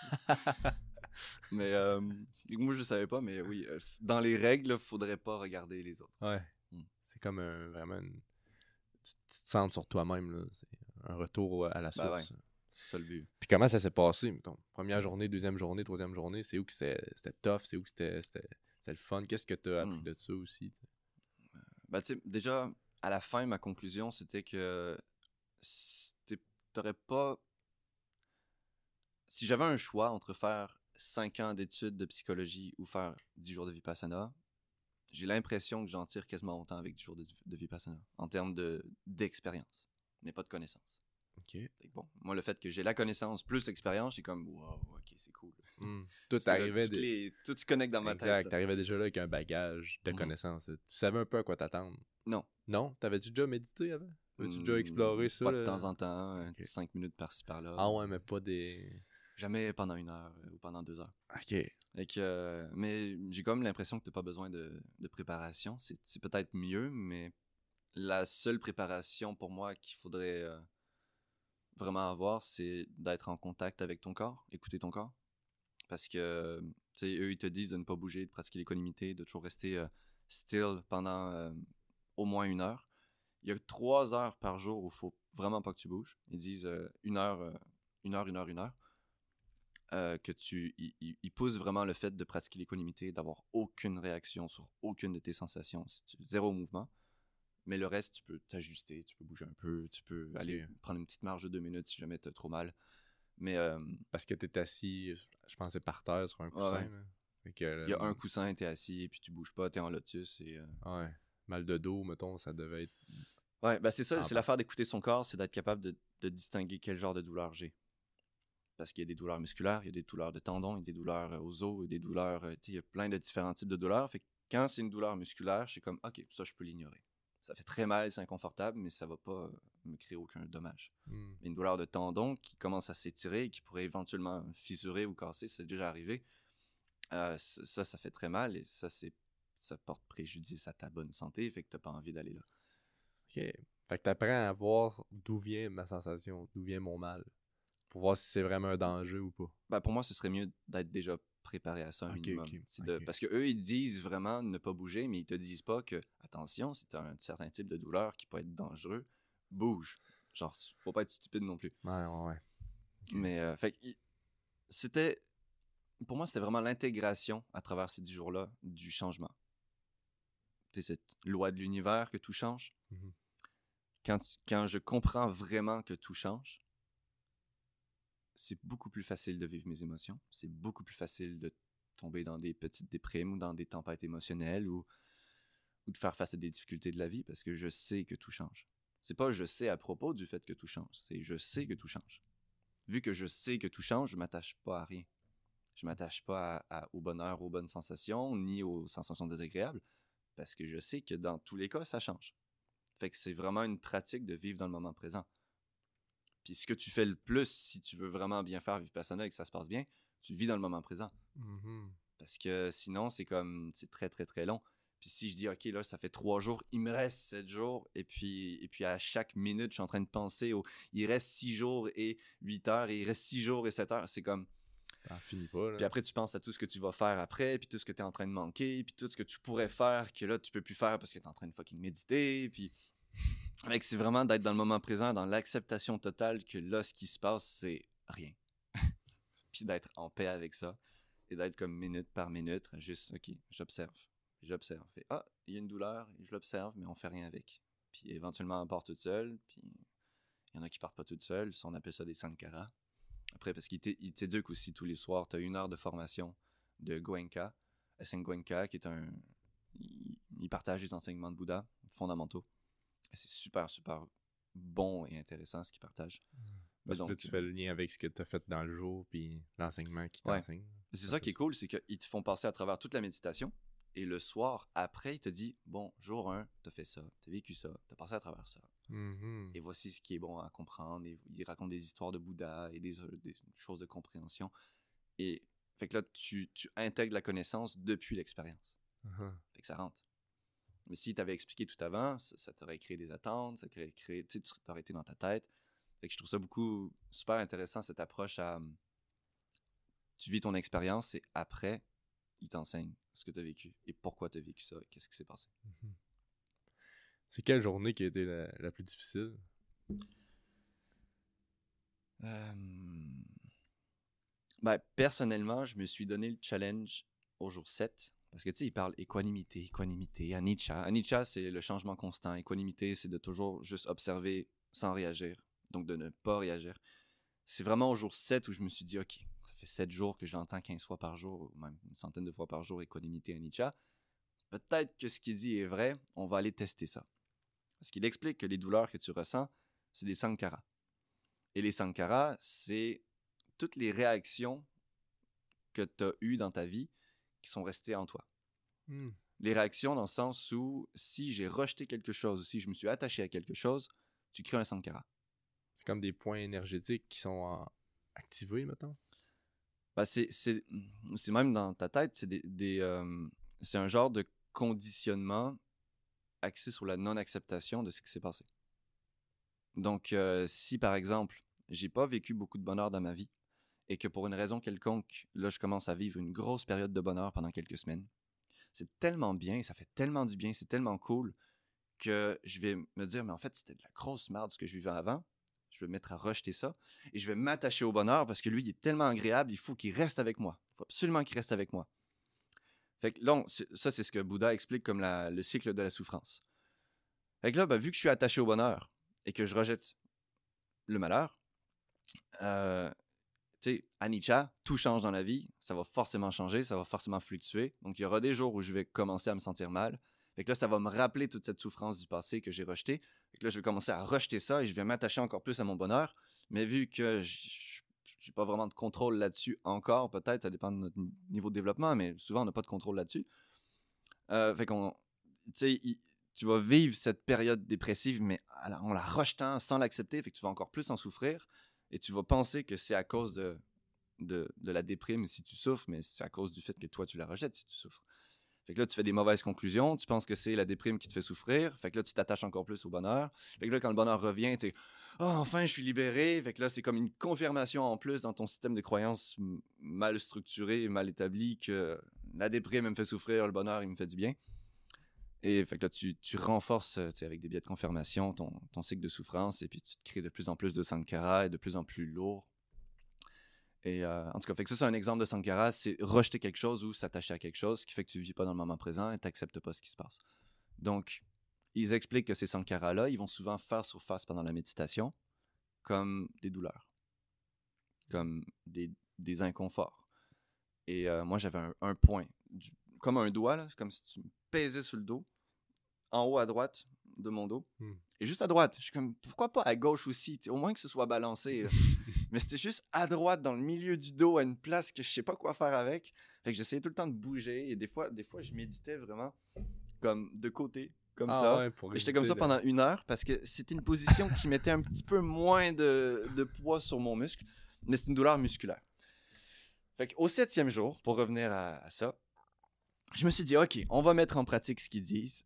Mais euh, moi, je savais pas, mais oui, euh, dans les règles, faudrait pas regarder les autres. Ouais. Mm. C'est comme un, vraiment une... Tu, tu te centres sur toi-même, là. C'est un retour à la Bah ouais. source. C'est ça le but. Puis comment ça s'est passé, mettons? Première journée, deuxième journée, troisième journée, c'est où que c'était c'était tough, c'est où que c'était c'était c'était le fun? Qu'est-ce que t'as appris Mm. de ça aussi? Bah, tu sais, déjà, à la fin, ma conclusion, c'était que si t'es- t'aurais pas. Si j'avais un choix entre faire cinq ans d'études de psychologie ou faire dix jours de Vipassana, j'ai l'impression que j'en tire quasiment autant avec dix jours de, de Vipassana, en termes de, d'expérience, mais pas de connaissance. OK. Fait que bon, moi, le fait que j'ai la connaissance plus l'expérience, j'ai comme, wow, ok, c'est cool. Mm. Tout Parce que là, arrivait... toutes de- les- tout se connecte dans ma Exact, tête. t'arrivais déjà là avec un bagage de Mhm. connaissances. Tu savais un peu à quoi t'attendre. Non. Non? T'avais-tu déjà médité avant? Avais-tu déjà Hmm, exploré une ça? fois de là? temps en temps, Ok. cinq minutes par-ci par-là. Ah ouais, mais pas des... Jamais pendant une heure euh, ou pendant deux heures. OK. Fait que, euh, mais j'ai comme l'impression que t'as pas besoin de, de préparation. C'est, c'est peut-être mieux, mais la seule préparation pour moi qu'il faudrait euh, vraiment avoir, c'est d'être en contact avec ton corps, écouter ton corps. Parce que, tu sais, eux, ils te disent de ne pas bouger, de pratiquer l'équanimité, de toujours rester euh, still pendant euh, au moins une heure. Il y a trois heures par jour où il faut vraiment pas que tu bouges. Ils disent euh, une heure, euh, une heure, une heure, une heure. Euh, que tu, ils, ils- ils poussent vraiment le fait de pratiquer l'équanimité, d'avoir aucune réaction sur aucune de tes sensations, c'est tu- zéro mouvement. Mais le reste, tu peux t'ajuster, tu peux bouger un peu, tu peux aller prendre une petite marche de deux minutes si jamais t'as trop mal. Mais euh, Parce que t'es assis, je pensais par terre sur un ouais, coussin. ouais. Là. Fait que, il y a euh, un coussin, t'es assis, et puis tu bouges pas, t'es en lotus. Et, euh, Ouais. Mal de dos, mettons, ça devait être... ouais, ben c'est ça, Ah, c'est ben. l'affaire d'écouter son corps, c'est d'être capable de, de distinguer quel genre de douleur j'ai. Parce qu'il y a des douleurs musculaires, il y a des douleurs de tendons, il y a des douleurs euh, aux os, il y a des douleurs, euh, tu sais, il y a plein de différents types de douleurs. Fait que quand c'est une douleur musculaire, je suis comme, ok, ça je peux l'ignorer. Ça fait très mal, c'est inconfortable, mais ça va pas euh, me créer aucun dommage. Hmm. Mais une douleur de tendon qui commence à s'étirer et qui pourrait éventuellement fissurer ou casser, c'est déjà arrivé. Euh, c- ça, ça fait très mal et ça, c'est, ça porte préjudice à ta bonne santé, fait que t'as pas envie d'aller là. OK. Fait que t'apprends à voir d'où vient ma sensation, d'où vient mon mal. Pour voir si c'est vraiment un danger ou pas. Ben, pour moi, ce serait mieux d'être déjà préparé à ça un Ok, minimum. ok, C'est de- ok. Parce que eux, ils disent vraiment ne pas bouger, mais ils te disent pas que, attention, c'est un certain type de douleur qui peut être dangereux, bouge. Genre, faut pas être stupide non plus. Ouais, ouais, ouais. Ok. Mais, euh, fait que, il- c'était, pour moi, c'était vraiment l'intégration à travers ces dix jours-là du changement. C'est cette loi de l'univers que tout change. Mhm. Quand, quand je comprends vraiment que tout change, c'est beaucoup plus facile de vivre mes émotions. C'est beaucoup plus facile de tomber dans des petites déprimes ou dans des tempêtes émotionnelles ou, ou de faire face à des difficultés de la vie parce que je sais que tout change. C'est pas je sais à propos du fait que tout change, c'est je sais que tout change. Vu que je sais que tout change, je m'attache pas à rien. Je m'attache pas à, à- au bonheur, aux bonnes sensations, ni aux sensations désagréables parce que je sais que dans tous les cas, ça change. Fait que c'est vraiment une pratique de vivre dans le moment présent. Puis ce que tu fais le plus, si tu veux vraiment bien faire Vipassana et que ça se passe bien, tu vis dans le moment présent. Mhm. Parce que sinon, c'est comme, c'est très, très, très long. Puis si je dis, OK, là, ça fait trois jours, il me reste sept jours, et puis, et puis à chaque minute, je suis en train de penser au, il reste six jours et huit heures, et il reste six jours et sept heures. C'est comme, Ça finit pas, là. puis après, tu penses à tout ce que tu vas faire après, puis tout ce que tu es en train de manquer, puis tout ce que tu pourrais faire, que là, tu peux plus faire parce que tu es en train de fucking méditer, puis... Fait que c'est vraiment d'être dans le moment présent, dans l'acceptation totale que là, ce qui se passe, c'est rien. Puis d'être en paix avec ça, et d'être comme minute par minute, juste, OK, j'observe, j'observe. Fait, ah, il y a une douleur, je l'observe, mais on fait rien avec. Puis éventuellement, on part toute seule, puis il y en a qui partent pas toutes seules, on appelle ça des sankaras. Après, parce qu'ils t'é- ils t'éduquent aussi tous les soirs, tu as une heure de formation de Goenka, S N Goenka, qui est un... Il, il partage les enseignements de Bouddha fondamentaux. Et c'est super, super bon et intéressant ce qu'il partage. Parce donc, que là, tu fais le lien avec ce que tu as fait dans le jour puis l'enseignement qui ouais. t'enseigne. C'est ça qui est cool, c'est qu'ils te font passer à travers toute la méditation. Et le soir, après, il te dit, bon, jour un, t'as fait ça, t'as vécu ça, t'as passé à travers ça. Mm-hmm. Et voici ce qui est bon à comprendre. Et il raconte des histoires de Bouddha et des, des choses de compréhension. Et fait que là, tu, tu intègres la connaissance depuis l'expérience. Uh-huh. Fait que ça rentre. Mais si tu avais expliqué tout avant, ça, ça t'aurait créé des attentes, ça t'aurait créé, tu sais, tu t'aurais été dans ta tête. Fait que je trouve ça beaucoup, super intéressant, cette approche à... Tu vis ton expérience et après, il t'enseigne ce que tu as vécu et pourquoi tu as vécu ça et qu'est-ce qui s'est passé. Mm-hmm. C'est quelle journée qui a été la, la plus difficile? Euh... Ben, personnellement, je me suis donné le challenge au jour sept. Parce que, tu sais, il parle équanimité, équanimité, anicca. Anicca, c'est le changement constant. Équanimité, c'est de toujours juste observer sans réagir. Donc, de ne pas réagir. C'est vraiment au jour sept où je me suis dit, OK, ça fait sept jours que j'entends quinze fois par jour, ou même une centaine de fois par jour, équanimité, anicca. Peut-être que ce qu'il dit est vrai, on va aller tester ça. Parce qu'il explique que les douleurs que tu ressens, c'est des sankharas. Et les sankharas, c'est toutes les réactions que tu as eues dans ta vie qui sont restées en toi. Mm. Les réactions dans le sens où si j'ai rejeté quelque chose ou si je me suis attaché à quelque chose, tu crées un sankhara. C'est comme des points énergétiques qui sont en... activés, mettons? Ben c'est, c'est, c'est même dans ta tête, c'est, des, des, euh, c'est un genre de conditionnement axé sur la non-acceptation de ce qui s'est passé. Donc, euh, si par exemple, j'ai pas vécu beaucoup de bonheur dans ma vie et que pour une raison quelconque, là, je commence à vivre une grosse période de bonheur pendant quelques semaines, c'est tellement bien, ça fait tellement du bien, c'est tellement cool que je vais me dire, mais en fait, c'était de la grosse merde ce que je vivais avant. Je vais me mettre à rejeter ça et je vais m'attacher au bonheur parce que lui, il est tellement agréable, il faut qu'il reste avec moi. Il faut absolument qu'il reste avec moi. Fait que là, on, ça, c'est ce que Bouddha explique comme la, le cycle de la souffrance. Fait que là, ben, vu que je suis attaché au bonheur et que je rejette le malheur, euh, tu sais, anicca, tout change dans la vie, ça va forcément changer, ça va forcément fluctuer. Donc, il y aura des jours où je vais commencer à me sentir mal. Fait que là, ça va me rappeler toute cette souffrance du passé que j'ai rejetée. Fait que là, je vais commencer à rejeter ça et je vais m'attacher encore plus à mon bonheur. Mais vu que j'ai pas vraiment de contrôle là-dessus encore, peut-être, ça dépend de notre niveau de développement, mais souvent, on n'a pas de contrôle là-dessus. Euh, fait qu'on, tu sais, tu vas vivre cette période dépressive, mais en la rejetant sans l'accepter, fait que tu vas encore plus en souffrir. Et tu vas penser que c'est à cause de, de, de la déprime si tu souffres, mais c'est à cause du fait que toi, tu la rejettes si tu souffres. Fait que là, tu fais des mauvaises conclusions, tu penses que c'est la déprime qui te fait souffrir, fait que là, tu t'attaches encore plus au bonheur. Fait que là, quand le bonheur revient, tu es « Oh, enfin, je suis libéré », fait que là, c'est comme une confirmation en plus dans ton système de croyances mal structuré, mal établi, que la déprime, elle me fait souffrir, le bonheur, il me fait du bien. Et fait que là, tu, tu renforces avec des biais de confirmation ton, ton cycle de souffrance et puis tu te crées de plus en plus de sankhara et de plus en plus lourd. Et euh, en tout cas, fait que ça, c'est un exemple de sankhara, c'est rejeter quelque chose ou s'attacher à quelque chose, ce qui fait que tu ne vis pas dans le moment présent et tu n'acceptes pas ce qui se passe. Donc, ils expliquent que ces sankharas-là, ils vont souvent faire surface pendant la méditation comme des douleurs, comme des, des inconforts. Et euh, moi, j'avais un, un point, du, comme un doigt, là, comme si tu me pesais sur le dos, en haut à droite de mon dos. Hmm. Et juste à droite. Je suis comme, pourquoi pas à gauche aussi? Au moins que ce soit balancé. Mais c'était juste à droite, dans le milieu du dos, à une place que je sais pas quoi faire avec. Fait que j'essayais tout le temps de bouger. Et des fois, des fois je méditais vraiment comme de côté, comme ah, ça. Ouais, et j'étais comme ça de... pendant une heure parce que c'était une position qui mettait un petit peu moins de, de poids sur mon muscle. Mais c'est une douleur musculaire. Fait qu'au septième jour, pour revenir à, à ça, je me suis dit, OK, on va mettre en pratique ce qu'ils disent.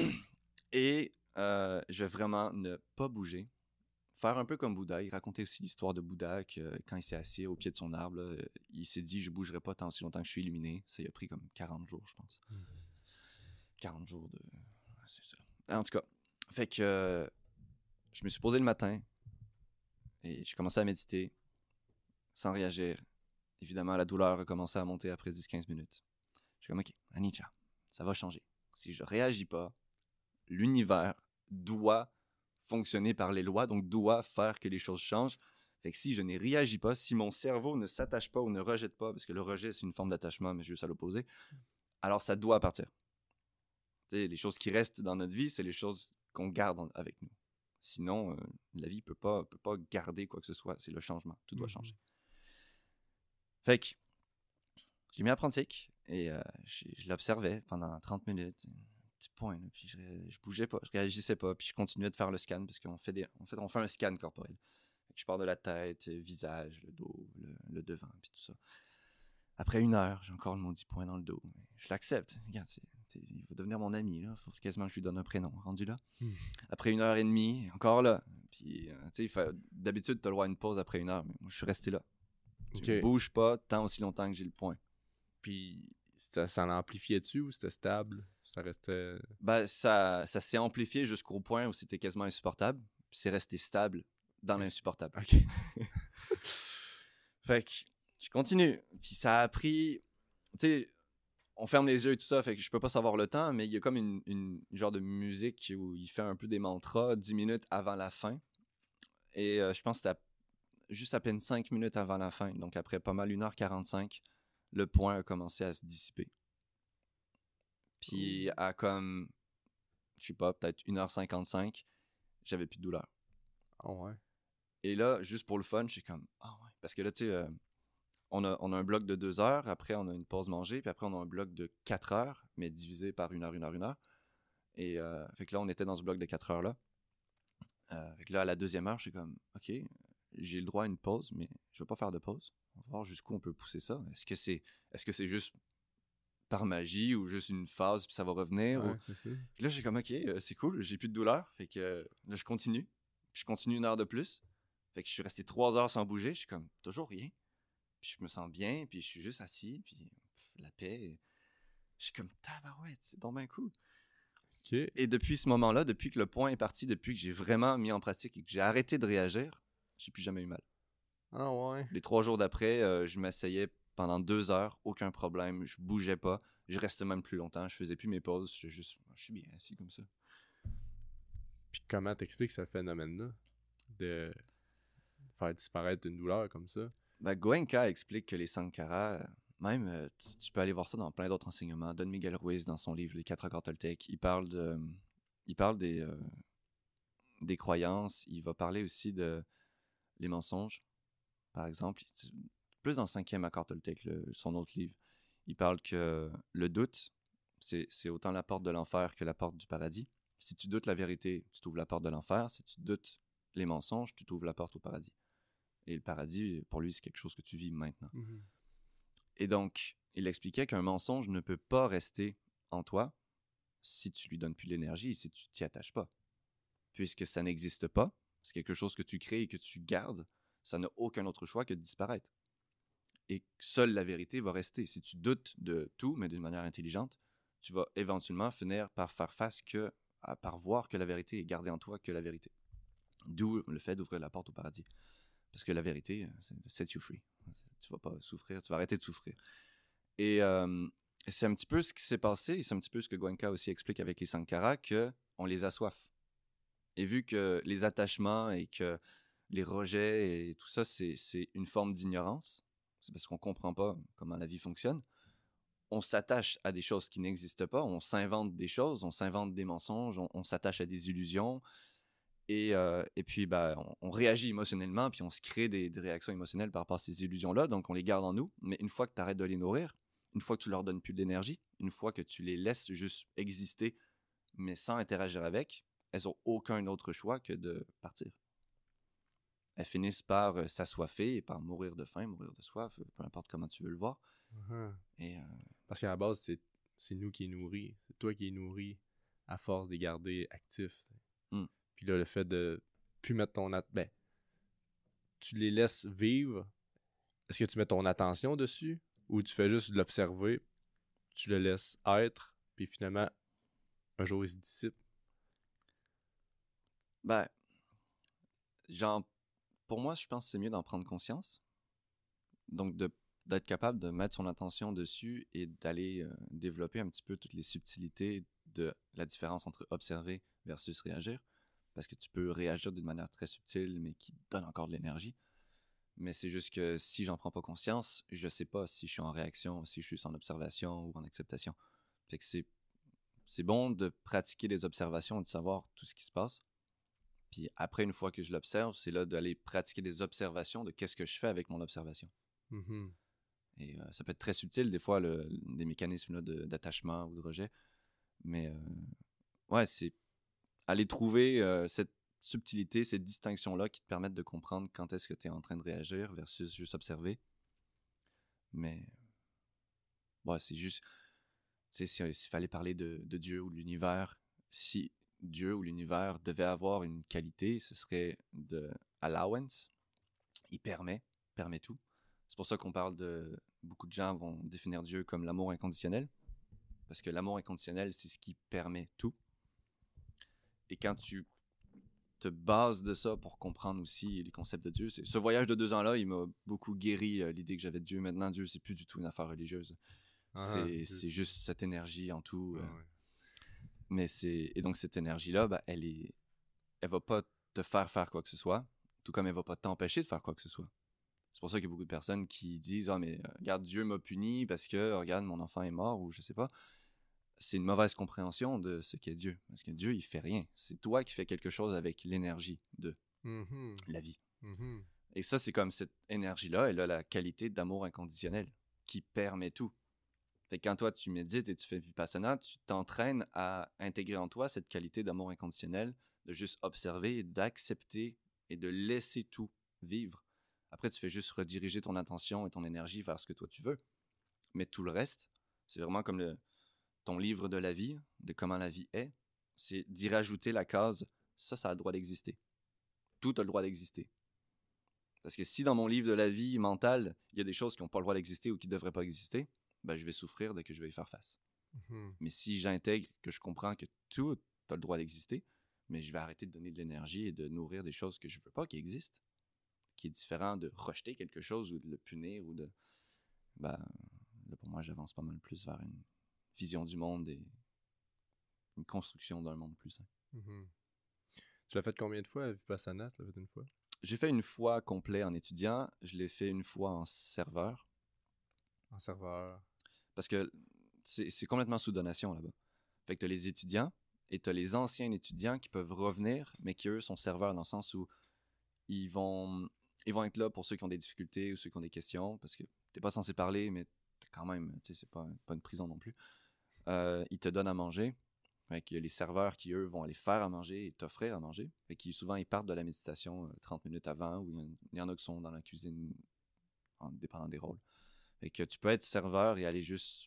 Et euh, je vais vraiment ne pas bouger. Faire un peu comme Bouddha. Il racontait aussi l'histoire de Bouddha que quand il s'est assis au pied de son arbre, là, il s'est dit « Je ne bougerai pas tant si longtemps que je suis illuminé ». Ça, il a pris comme quarante jours, je pense. Mm. quarante jours de... C'est ça. En tout cas, fait que euh, je me suis posé le matin et j'ai commencé à méditer sans réagir. Évidemment, la douleur a commencé à monter après dix à quinze minutes. Je suis comme « OK, anicca, ça va changer. Si je ne réagis pas, l'univers doit fonctionner par les lois, donc doit faire que les choses changent. Fait que si je n'y réagis pas, si mon cerveau ne s'attache pas ou ne rejette pas, parce que le rejet, c'est une forme d'attachement, mais juste à l'opposé, alors ça doit partir. T'sais, les choses qui restent dans notre vie, c'est les choses qu'on garde en- avec nous. Sinon, euh, la vie ne peut pas, peut pas garder quoi que ce soit. C'est le changement. Tout doit Mhm. changer. Fait que j'ai mis à prendre tic et euh, je, je l'observais pendant trente minutes. Un petit point, là, puis je, je bougeais pas, je réagissais pas, puis je continuais de faire le scan parce qu'on fait, des, en fait, on fait un scan corporel. Fait que je pars de la tête, le visage, le dos, le, le devant, puis tout ça. Après une heure, j'ai encore le maudit point dans le dos. Mais je l'accepte. Regarde, c'est, c'est, il va devenir mon ami. Il faut quasiment que je lui donne un prénom. Rendu là. Mm. Après une heure et demie, encore là. Puis, euh, tu sais, d'habitude, tu as le droit à une pause après une heure. Mais moi, je suis resté là. OK. Je ne bouge pas tant aussi longtemps que j'ai le point. Puis ça, ça l'amplifiait-tu ou c'était stable? Ça restait... Ben, ça, ça s'est amplifié jusqu'au point où c'était quasiment insupportable. Puis c'est resté stable dans l'insupportable. OK. Fait que je continue. Puis ça a pris... Tu sais, on ferme les yeux et tout ça, fait que je peux pas savoir le temps, mais il y a comme une, une genre de musique où il fait un peu des mantras dix minutes avant la fin. Et euh, je pense que c'était à- juste à peine cinq minutes avant la fin. Donc après pas mal une heure quarante-cinq, le point a commencé à se dissiper. Puis à comme, je sais pas, peut-être une heure cinquante-cinq, j'avais plus de douleur. Ah ouais. Et là, juste pour le fun, je suis comme, ah ouais. Parce que là, tu sais, euh, on, a, on a un bloc de deux heures, après on a une pause manger, puis après on a un bloc de quatre heures, mais divisé par une heure, une heure, une heure. Et euh, fait que là, on était dans ce bloc de quatre heures là. Euh, fait que là, à la deuxième heure, je suis comme, OK, j'ai le droit à une pause, mais je vais pas faire de pause. On va voir jusqu'où on peut pousser ça. Est-ce que c'est est-ce que c'est juste par magie ou juste une phase puis ça va revenir? Ouais, Ou... c'est ça. Puis là, j'ai comme, OK, euh, c'est cool, j'ai plus de douleur. Fait que euh, là, je continue. Puis je continue une heure de plus. Fait que je suis resté trois heures sans bouger. Je suis comme, toujours rien. Puis je me sens bien, puis je suis juste assis, puis pff, la paix. Je suis comme, tabarouette, c'est donc bien cool. OK. Et depuis ce moment-là, depuis que le point est parti, depuis que j'ai vraiment mis en pratique et que j'ai arrêté de réagir, j'ai plus jamais eu mal. Ah ouais. Les trois jours d'après, euh, je m'asseyais pendant deux heures, aucun problème, je bougeais pas, je restais même plus longtemps, je faisais plus mes pauses, je juste, je suis bien assis comme ça. Puis comment t'expliques ce phénomène-là? De faire disparaître une douleur comme ça? Ben, Goenka explique que les Sankara, euh, même, euh, tu, tu peux aller voir ça dans plein d'autres enseignements. Don Miguel Ruiz, dans son livre Les quatre accords Toltec, il parle, de, il parle des, euh, des croyances, il va parler aussi de les mensonges, par exemple. Plus dans le cinquième accord Toltec, le, son autre livre, il parle que le doute, c'est, c'est autant la porte de l'enfer que la porte du paradis. Si tu doutes la vérité, tu t'ouvres la porte de l'enfer. Si tu doutes les mensonges, tu t'ouvres la porte au paradis. Et le paradis, pour lui, c'est quelque chose que tu vis maintenant. Mm-hmm. Et donc, il expliquait qu'un mensonge ne peut pas rester en toi si tu lui donnes plus l'énergie, si tu t'y attaches pas. Puisque ça n'existe pas, c'est quelque chose que tu crées et que tu gardes, ça n'a aucun autre choix que de disparaître. Et seule la vérité va rester. Si tu doutes de tout, mais d'une manière intelligente, tu vas éventuellement finir par faire face que, à, par voir que la vérité est gardée en toi que la vérité. D'où le fait d'ouvrir la porte au paradis. Parce que la vérité, c'est de set you free. Tu vas pas souffrir, tu vas arrêter de souffrir. Et euh, c'est un petit peu ce qui s'est passé, et c'est un petit peu ce que Goenka aussi explique avec les Sankara, qu'on les assoiffe. Et vu que les attachements et que les rejets et tout ça, c'est, c'est une forme d'ignorance, c'est parce qu'on comprend pas comment la vie fonctionne, on s'attache à des choses qui n'existent pas, on s'invente des choses, on s'invente des mensonges, on, on s'attache à des illusions, et, euh, et puis bah, on, on réagit émotionnellement, puis on se crée des, des réactions émotionnelles par rapport à ces illusions-là, donc on les garde en nous, mais une fois que tu arrêtes de les nourrir, une fois que tu leur donnes plus d'énergie, une fois que tu les laisses juste exister, mais sans interagir avec, elles ont aucun autre choix que de partir. Elles finissent par euh, s'assoiffer et par mourir de faim, mourir de soif, peu importe comment tu veux le voir. Uh-huh. Et euh, Parce qu'à la base, c'est, c'est nous qui est nourris. C'est toi qui est nourri à force de les garder actifs. Mm. Puis là, le fait de plus mettre ton... At- ben, tu les laisses vivre. Est-ce que tu mets ton attention dessus? Ou tu fais juste l'observer, tu le laisses être, puis finalement, un jour, il se dissipe? ben, genre, pour moi, je pense que c'est mieux d'en prendre conscience. Donc, de, d'être capable de mettre son attention dessus et d'aller euh, développer un petit peu toutes les subtilités de la différence entre observer versus réagir. Parce que tu peux réagir d'une manière très subtile, mais qui donne encore de l'énergie. Mais c'est juste que si j'en prends pas conscience, je sais pas si je suis en réaction, si je suis en observation ou en acceptation. Fait que c'est, c'est bon de pratiquer les observations et de savoir tout ce qui se passe. Puis après, une fois que je l'observe, c'est là d'aller pratiquer des observations de qu'est-ce que je fais avec mon observation. Mm-hmm. Et euh, ça peut être très subtil, des fois, le, des mécanismes là, de, d'attachement ou de rejet. Mais euh, ouais, c'est aller trouver euh, cette subtilité, cette distinction-là qui te permettent de comprendre quand est-ce que tu es en train de réagir versus juste observer. Mais ouais, c'est juste, tu sais, s'il fallait parler de, de Dieu ou de l'univers, si Dieu ou l'univers devait avoir une qualité, ce serait de allowance. Il permet, permet tout. C'est pour ça qu'on parle de... Beaucoup de gens vont définir Dieu comme l'amour inconditionnel, parce que l'amour inconditionnel, c'est ce qui permet tout. Et quand tu te bases de ça pour comprendre aussi les concepts de Dieu, c'est... ce voyage de deux ans-là, il m'a beaucoup guéri euh, l'idée que j'avais de Dieu. Maintenant, Dieu, c'est plus du tout une affaire religieuse. Ah, c'est, juste... c'est juste cette énergie en tout. Ah, euh. ouais. Mais c'est... Et donc, cette énergie-là, bah, elle est... elle va pas te faire faire quoi que ce soit, tout comme elle va pas t'empêcher de faire quoi que ce soit. C'est pour ça qu'il y a beaucoup de personnes qui disent « Ah, mais euh, regarde, Dieu m'a puni parce que, regarde, mon enfant est mort » ou je sais pas. C'est une mauvaise compréhension de ce qu'est Dieu. Parce que Dieu, il fait rien. C'est toi qui fais quelque chose avec l'énergie de mm-hmm. la vie. Mm-hmm. Et ça, c'est comme cette énergie-là, elle a la qualité d'amour inconditionnel qui permet tout. Fait que quand toi, tu médites et tu fais Vipassana, tu t'entraînes à intégrer en toi cette qualité d'amour inconditionnel, de juste observer, d'accepter et de laisser tout vivre. Après, tu fais juste rediriger ton attention et ton énergie vers ce que toi tu veux. Mais tout le reste, c'est vraiment comme le, ton livre de la vie, de comment la vie est, c'est d'y rajouter la case « ça, ça a le droit d'exister ». Tout a le droit d'exister. Parce que si dans mon livre de la vie mentale, il y a des choses qui n'ont pas le droit d'exister ou qui ne devraient pas exister, ben, je vais souffrir dès que je vais y faire face. Mm-hmm. Mais si j'intègre que je comprends que tout a le droit d'exister, mais je vais arrêter de donner de l'énergie et de nourrir des choses que je ne veux pas qui existent, qui est différent de rejeter quelque chose ou de le punir ou de... Ben, là, pour moi, j'avance pas mal plus vers une vision du monde et une construction d'un monde plus sain. Mm-hmm. Tu l'as fait combien de fois, Vipassana? Tu l'as fait une fois? J'ai fait une fois complet en étudiant. Je l'ai fait une fois en serveur. En serveur. Parce que c'est, c'est complètement sous donation là-bas. Fait que tu as les étudiants et tu as les anciens étudiants qui peuvent revenir, mais qui, eux, sont serveurs dans le sens où ils vont, ils vont être là pour ceux qui ont des difficultés ou ceux qui ont des questions, parce que t'es pas censé parler, mais quand même, tu sais, c'est pas, pas une prison non plus. Euh, ils te donnent à manger. Fait qu'il y a les serveurs qui, eux, vont aller faire à manger et t'offrir à manger. Fait qu'ils, souvent, ils partent de la méditation euh, trente minutes avant, ou il y, il y en a qui sont dans la cuisine en dépendant des rôles. Fait que tu peux être serveur et aller juste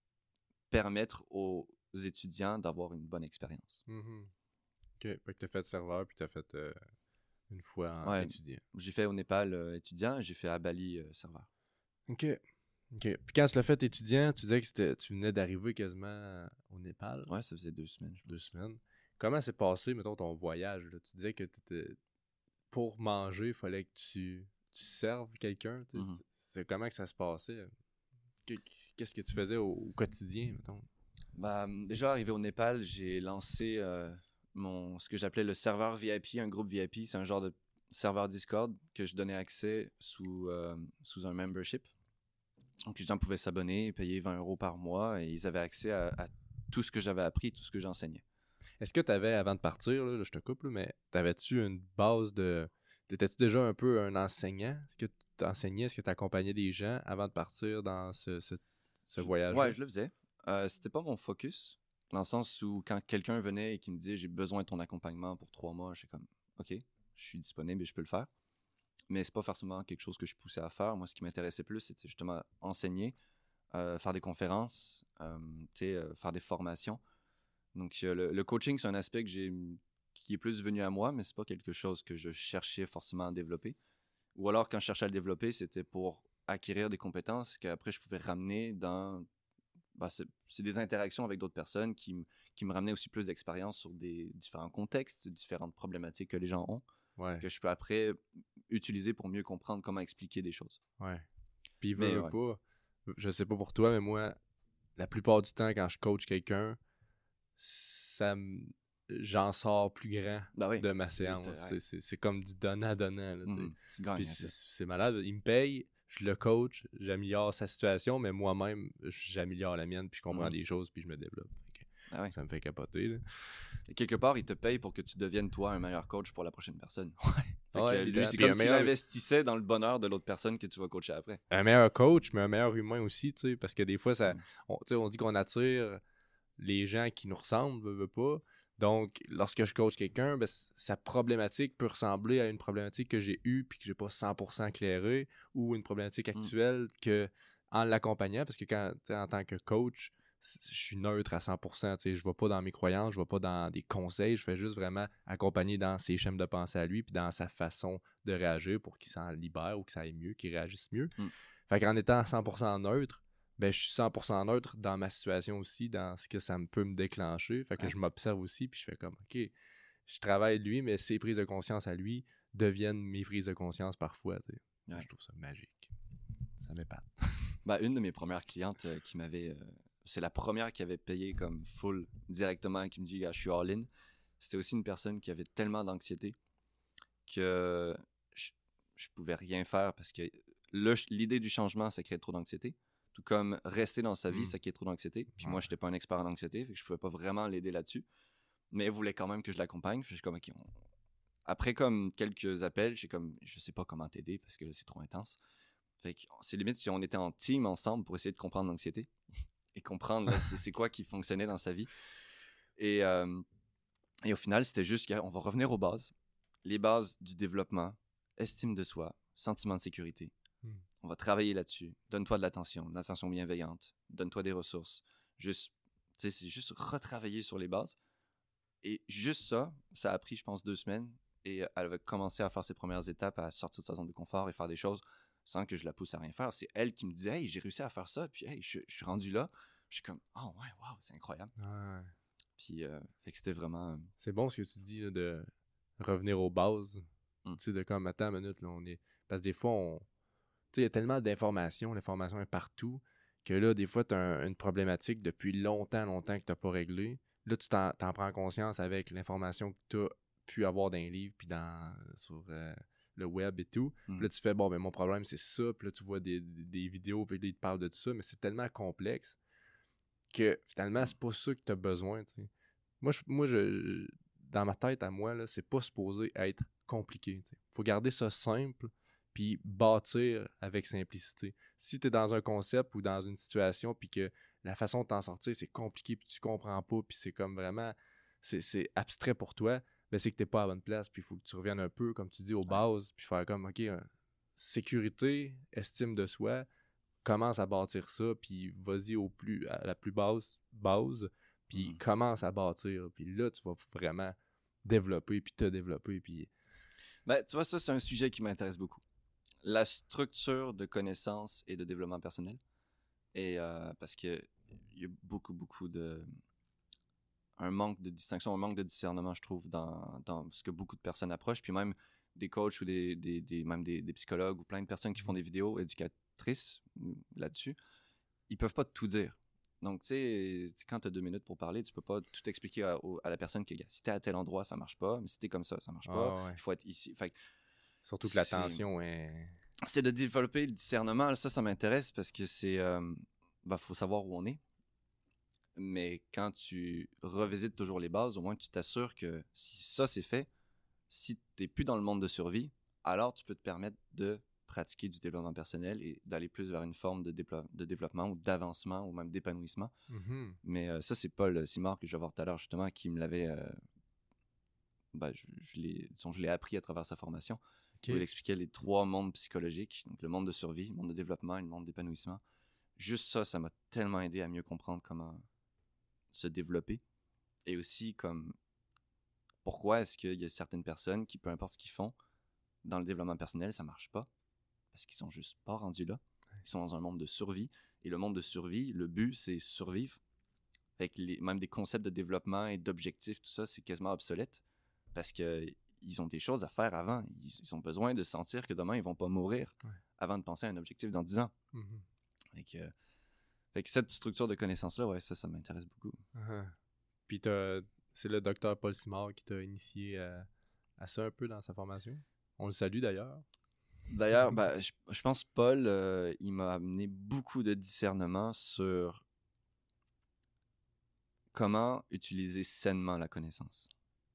permettre aux étudiants d'avoir une bonne expérience. Mm-hmm. OK. Fait que t'as fait serveur, puis t'as fait euh, une fois en Ouais, étudiant. j'ai fait au Népal euh, étudiant et j'ai fait à Bali euh, serveur. OK. OK. Puis quand tu l'as fait étudiant, tu disais que c'était, tu venais d'arriver quasiment au Népal. Ouais, ça faisait deux semaines. Je Deux semaines. Comment s'est passé, mettons, ton voyage? Là? Tu disais que t'étais... pour manger, il fallait que tu, tu serves quelqu'un. Mm-hmm. C'est, c'est comment que ça se passait? Qu'est-ce que tu faisais au, au quotidien, mettons? Bah, déjà, arrivé au Népal, j'ai lancé euh, mon, ce que j'appelais le serveur V I P, un groupe V I P. C'est un genre de serveur Discord que je donnais accès sous, euh, sous un membership. Donc, les gens pouvaient s'abonner, payer vingt euros par mois et ils avaient accès à, à tout ce que j'avais appris, tout ce que j'enseignais. Est-ce que tu avais, avant de partir, là, je te coupe, là, mais t'avais-tu une base de... T'étais-tu déjà un peu un enseignant? Est-ce que tu enseignais, est-ce que tu accompagnais des gens avant de partir dans ce, ce, ce voyage-là? Ouais, je le faisais. Euh, c'était pas mon focus, dans le sens où quand quelqu'un venait et qui me disait « j'ai besoin de ton accompagnement pour trois mois », j'étais comme « ok, je suis disponible et je peux le faire ». Mais c'est pas forcément quelque chose que je poussais à faire. Moi, ce qui m'intéressait plus, c'était justement enseigner, euh, faire des conférences, euh, euh, faire des formations. Donc, euh, le, le coaching, c'est un aspect que j'ai, qui est plus venu à moi, mais c'est pas quelque chose que je cherchais forcément à développer. Ou alors, quand je cherchais à le développer, c'était pour acquérir des compétences qu'après, je pouvais ramener dans... Bah, c'est, c'est des interactions avec d'autres personnes qui, m- qui me ramenaient aussi plus d'expérience sur des différents contextes, différentes problématiques que les gens ont. Ouais. Que je peux après utiliser pour mieux comprendre comment expliquer des choses. Ouais. Puis il veut, veut ouais. pas, je sais pas pour toi, mais moi, la plupart du temps, quand je coach quelqu'un, ça me... j'en sors plus grand Ben oui, de ma c'est- séance. c'est- C'est, c'est, c'est comme du donnant-donnant. Là, tu sais. Mhm, tu gagnes. Puis hein, c'est, ça. c'est malade. Il me paye, je le coach, j'améliore sa situation, mais moi-même, j'améliore la mienne, puis je comprends Mhm. des choses, puis je me développe. Fait que Ah oui. Ça me fait capoter. Là. Et quelque part, il te paye pour que tu deviennes toi un meilleur coach pour la prochaine personne. Fait Ouais, que lui, littéralement. c'est Puis comme un s'il meilleur- investissait dans le bonheur de l'autre personne que tu vas coacher après. Un meilleur coach, mais un meilleur humain aussi, tu sais, parce que des fois, ça, Mm. on, tu sais, on dit qu'on attire les gens qui nous ressemblent, veut, veut pas. Donc, lorsque je coach quelqu'un, ben, c- sa problématique peut ressembler à une problématique que j'ai eue puis que j'ai pas cent pour cent éclairée, ou une problématique Mm. actuelle que, en l'accompagnant, parce que quand, tu sais, en tant que coach, c- je suis neutre à cent pour cent, tu sais, je vais pas dans mes croyances, je vais pas dans des conseils, je fais juste vraiment accompagner dans ses schèmes de pensée à lui puis dans sa façon de réagir pour qu'il s'en libère ou que ça aille mieux, qu'il réagisse mieux. Mm. Fait qu'en étant cent pour cent neutre, ben, je suis cent pour cent neutre dans ma situation aussi, dans ce que ça me peut me déclencher. Fait que Ouais. je m'observe aussi, puis je fais comme, OK, je travaille lui, mais ses prises de conscience à lui deviennent mes prises de conscience parfois. Tu sais. Ouais. Je trouve ça magique. Ça m'épate. Bah, une de mes premières clientes euh, qui m'avait... euh, c'est la première qui avait payé comme full directement et qui me dit « je suis all-in ». C'était aussi une personne qui avait tellement d'anxiété que je, je pouvais rien faire parce que le, l'idée du changement, ça crée trop d'anxiété. Tout comme rester dans sa vie, Mm. ça crée trop d'anxiété. Puis Ouais. moi, je n'étais pas un expert en anxiété, fait que je pouvais pas vraiment l'aider là-dessus. Mais elle voulait quand même que je l'accompagne. Fait que je suis comme, OK, on- après comme quelques appels, j'ai comme, je sais pas comment t'aider parce que là, c'est trop intense. Fait que c'est limite si on était en team ensemble pour essayer de comprendre l'anxiété et comprendre là, c'est, c'est quoi qui fonctionnait dans sa vie. Et, euh, et au final, c'était juste qu'on va revenir aux bases. Les bases du développement, estime de soi, sentiment de sécurité. Mm. On va travailler là-dessus. Donne-toi de l'attention, de l'attention bienveillante. Donne-toi des ressources. Juste, tu sais, c'est juste retravailler sur les bases. Et juste ça, ça a pris, je pense, deux semaines. Et elle avait commencé à faire ses premières étapes, à sortir de sa zone de confort et faire des choses sans que je la pousse à rien faire. C'est elle qui me disait, hey, j'ai réussi à faire ça. Puis, hey, je, je suis rendu là. Je suis comme, oh ouais, waouh, c'est incroyable. Ouais. Puis, euh, fait que c'était vraiment. euh, C'est bon ce que tu dis là, de revenir aux bases. Mm. Tu sais, de comme, attends une minute, là, on est. Parce que des fois, on. Tu sais, il y a tellement d'informations, l'information est partout, que là, des fois, tu as une problématique depuis longtemps, longtemps que tu n'as pas réglée. Là, tu t'en, t'en prends conscience avec l'information que tu as pu avoir dans les livres, puis dans, sur euh, le web et tout. Mm. Puis là, tu fais, bon, ben mon problème, c'est ça. Puis là, tu vois des, des, des vidéos, puis là, ils te parlent de tout ça, mais c'est tellement complexe que finalement, c'est pas ça que tu as besoin, tu sais. Moi, je, moi je, je- dans ma tête à moi, là, c'est pas supposé être compliqué. Il faut garder ça simple, puis bâtir avec simplicité. Si tu es dans un concept ou dans une situation, puis que la façon de t'en sortir, c'est compliqué, puis tu comprends pas, puis c'est comme vraiment, c'est, c'est abstrait pour toi, ben c'est que t'es pas à la bonne place, puis il faut que tu reviennes un peu, comme tu dis, aux bases, puis faire comme, OK, euh, sécurité, estime de soi, commence à bâtir ça, puis vas-y au plus, à la plus basse base, puis Mm. commence à bâtir, puis là, tu vas vraiment développer, puis te développer, puis... Ben, tu vois, ça, c'est un sujet qui m'intéresse beaucoup. La structure de connaissances et de développement personnel. Et euh, parce que il y a beaucoup, beaucoup de... un manque de distinction, un manque de discernement, je trouve, dans, dans ce que beaucoup de personnes approchent. Puis même des coachs ou des, des, des- même des, des psychologues ou plein de personnes qui font des vidéos éducatrices mm, là-dessus, ils peuvent pas tout dire. Donc, tu sais, quand tu as deux minutes pour parler, tu peux pas tout expliquer à, au- à la personne que, gars, si t'es à tel endroit, ça marche pas, mais si t'es comme ça, ça marche pas. Ah ouais. Il faut être ici. Fait que Surtout que c'est- l'attention est... c'est de développer le discernement. Ça, ça m'intéresse parce que c'est... Euh, bah, faut savoir où on est. Mais quand tu revisites toujours les bases, au moins tu t'assures que si ça c'est fait, si tu n'es plus dans le monde de survie, alors tu peux te permettre de pratiquer du développement personnel et d'aller plus vers une forme de, déplo- de développement ou d'avancement ou même d'épanouissement. Mhm. Mais euh, ça, c'est Paul Simard que je vais voir tout à l'heure justement qui me l'avait... Euh, bah, je, je l'ai, disons, je l'ai appris à travers sa formation. Ok. Où il expliquait les trois mondes psychologiques, donc le monde de survie, le monde de développement et le monde d'épanouissement. Juste ça, ça m'a tellement aidé à mieux comprendre comment se développer. Et aussi, comme, pourquoi est-ce qu'il y a certaines personnes qui, peu importe ce qu'ils font, dans le développement personnel, ça marche pas? Parce qu'ils sont juste pas rendus là. Ils sont dans un monde de survie. Et le monde de survie, le but, c'est survivre. Fait que les, même des concepts de développement et d'objectifs, tout ça, c'est quasiment obsolète. Parce que ils ont des choses à faire avant. Ils, ils ont besoin de sentir que demain, ils vont pas mourir Ouais. avant de penser à un objectif dans dix ans. Mhm. Fait que, fait que cette structure de connaissances-là, ouais, ça, ça m'intéresse beaucoup. Uh-huh. Puis t'as... c'est le docteur Paul Simard qui t'a initié à, à ça un peu dans sa formation. On le salue d'ailleurs. D'ailleurs, ben, je, je pense que Paul, euh, il m'a amené beaucoup de discernement sur comment utiliser sainement la connaissance.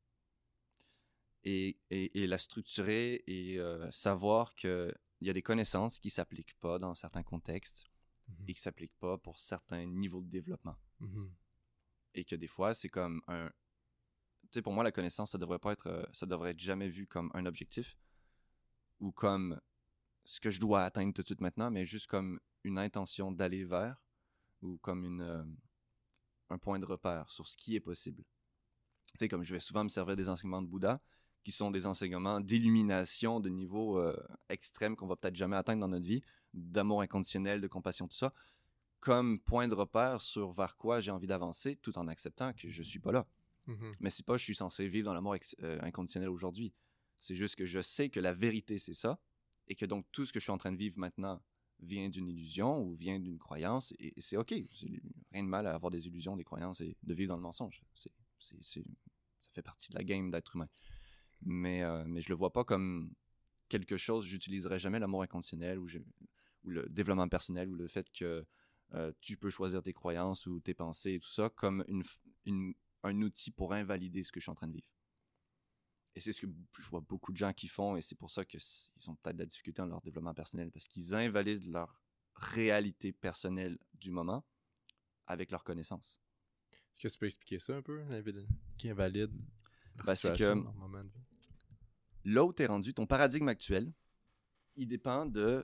Et, et, et la structurer et euh, savoir qu'il y a des connaissances qui ne s'appliquent pas dans certains contextes mm-hmm. et qui ne s'appliquent pas pour certains niveaux de développement. Mm-hmm. Et que des fois, c'est comme un... Tu sais, pour moi, la connaissance, ça devrait pas être... Euh, ça devrait être jamais vu comme un objectif ou comme ce que je dois atteindre tout de suite maintenant, mais juste comme une intention d'aller vers ou comme une, euh, un point de repère sur ce qui est possible. Tu sais, comme je vais souvent me servir des enseignements de Bouddha, qui sont des enseignements d'illumination de niveau euh, extrême qu'on va peut-être jamais atteindre dans notre vie, d'amour inconditionnel, de compassion, tout ça, comme point de repère sur vers quoi j'ai envie d'avancer, tout en acceptant que je suis pas là. Mm-hmm. Mais c'est pas je suis censé vivre dans l'amour ex- euh, inconditionnel aujourd'hui. C'est juste que je sais que la vérité, c'est ça, et que donc tout ce que je suis en train de vivre maintenant vient d'une illusion ou vient d'une croyance, et, et c'est OK. C'est rien de mal à avoir des illusions, des croyances et de vivre dans le mensonge. C'est, c'est, c'est, ça fait partie de la game d'être humain. Mais, euh, mais je le vois pas comme quelque chose, j'utiliserai jamais l'amour inconditionnel ou, je, ou le développement personnel ou le fait que euh, tu peux choisir tes croyances ou tes pensées et tout ça comme une, une, un outil pour invalider ce que je suis en train de vivre. Et c'est ce que je vois beaucoup de gens qui font et c'est pour ça qu'ils ont peut-être de la difficulté dans leur développement personnel parce qu'ils invalident leur réalité personnelle du moment avec leurs connaissances. Est-ce que tu peux expliquer ça un peu, qui invalide leur ben, situation, c'est que leur moment de vie? Là où tu es rendu, ton paradigme actuel, il dépend de...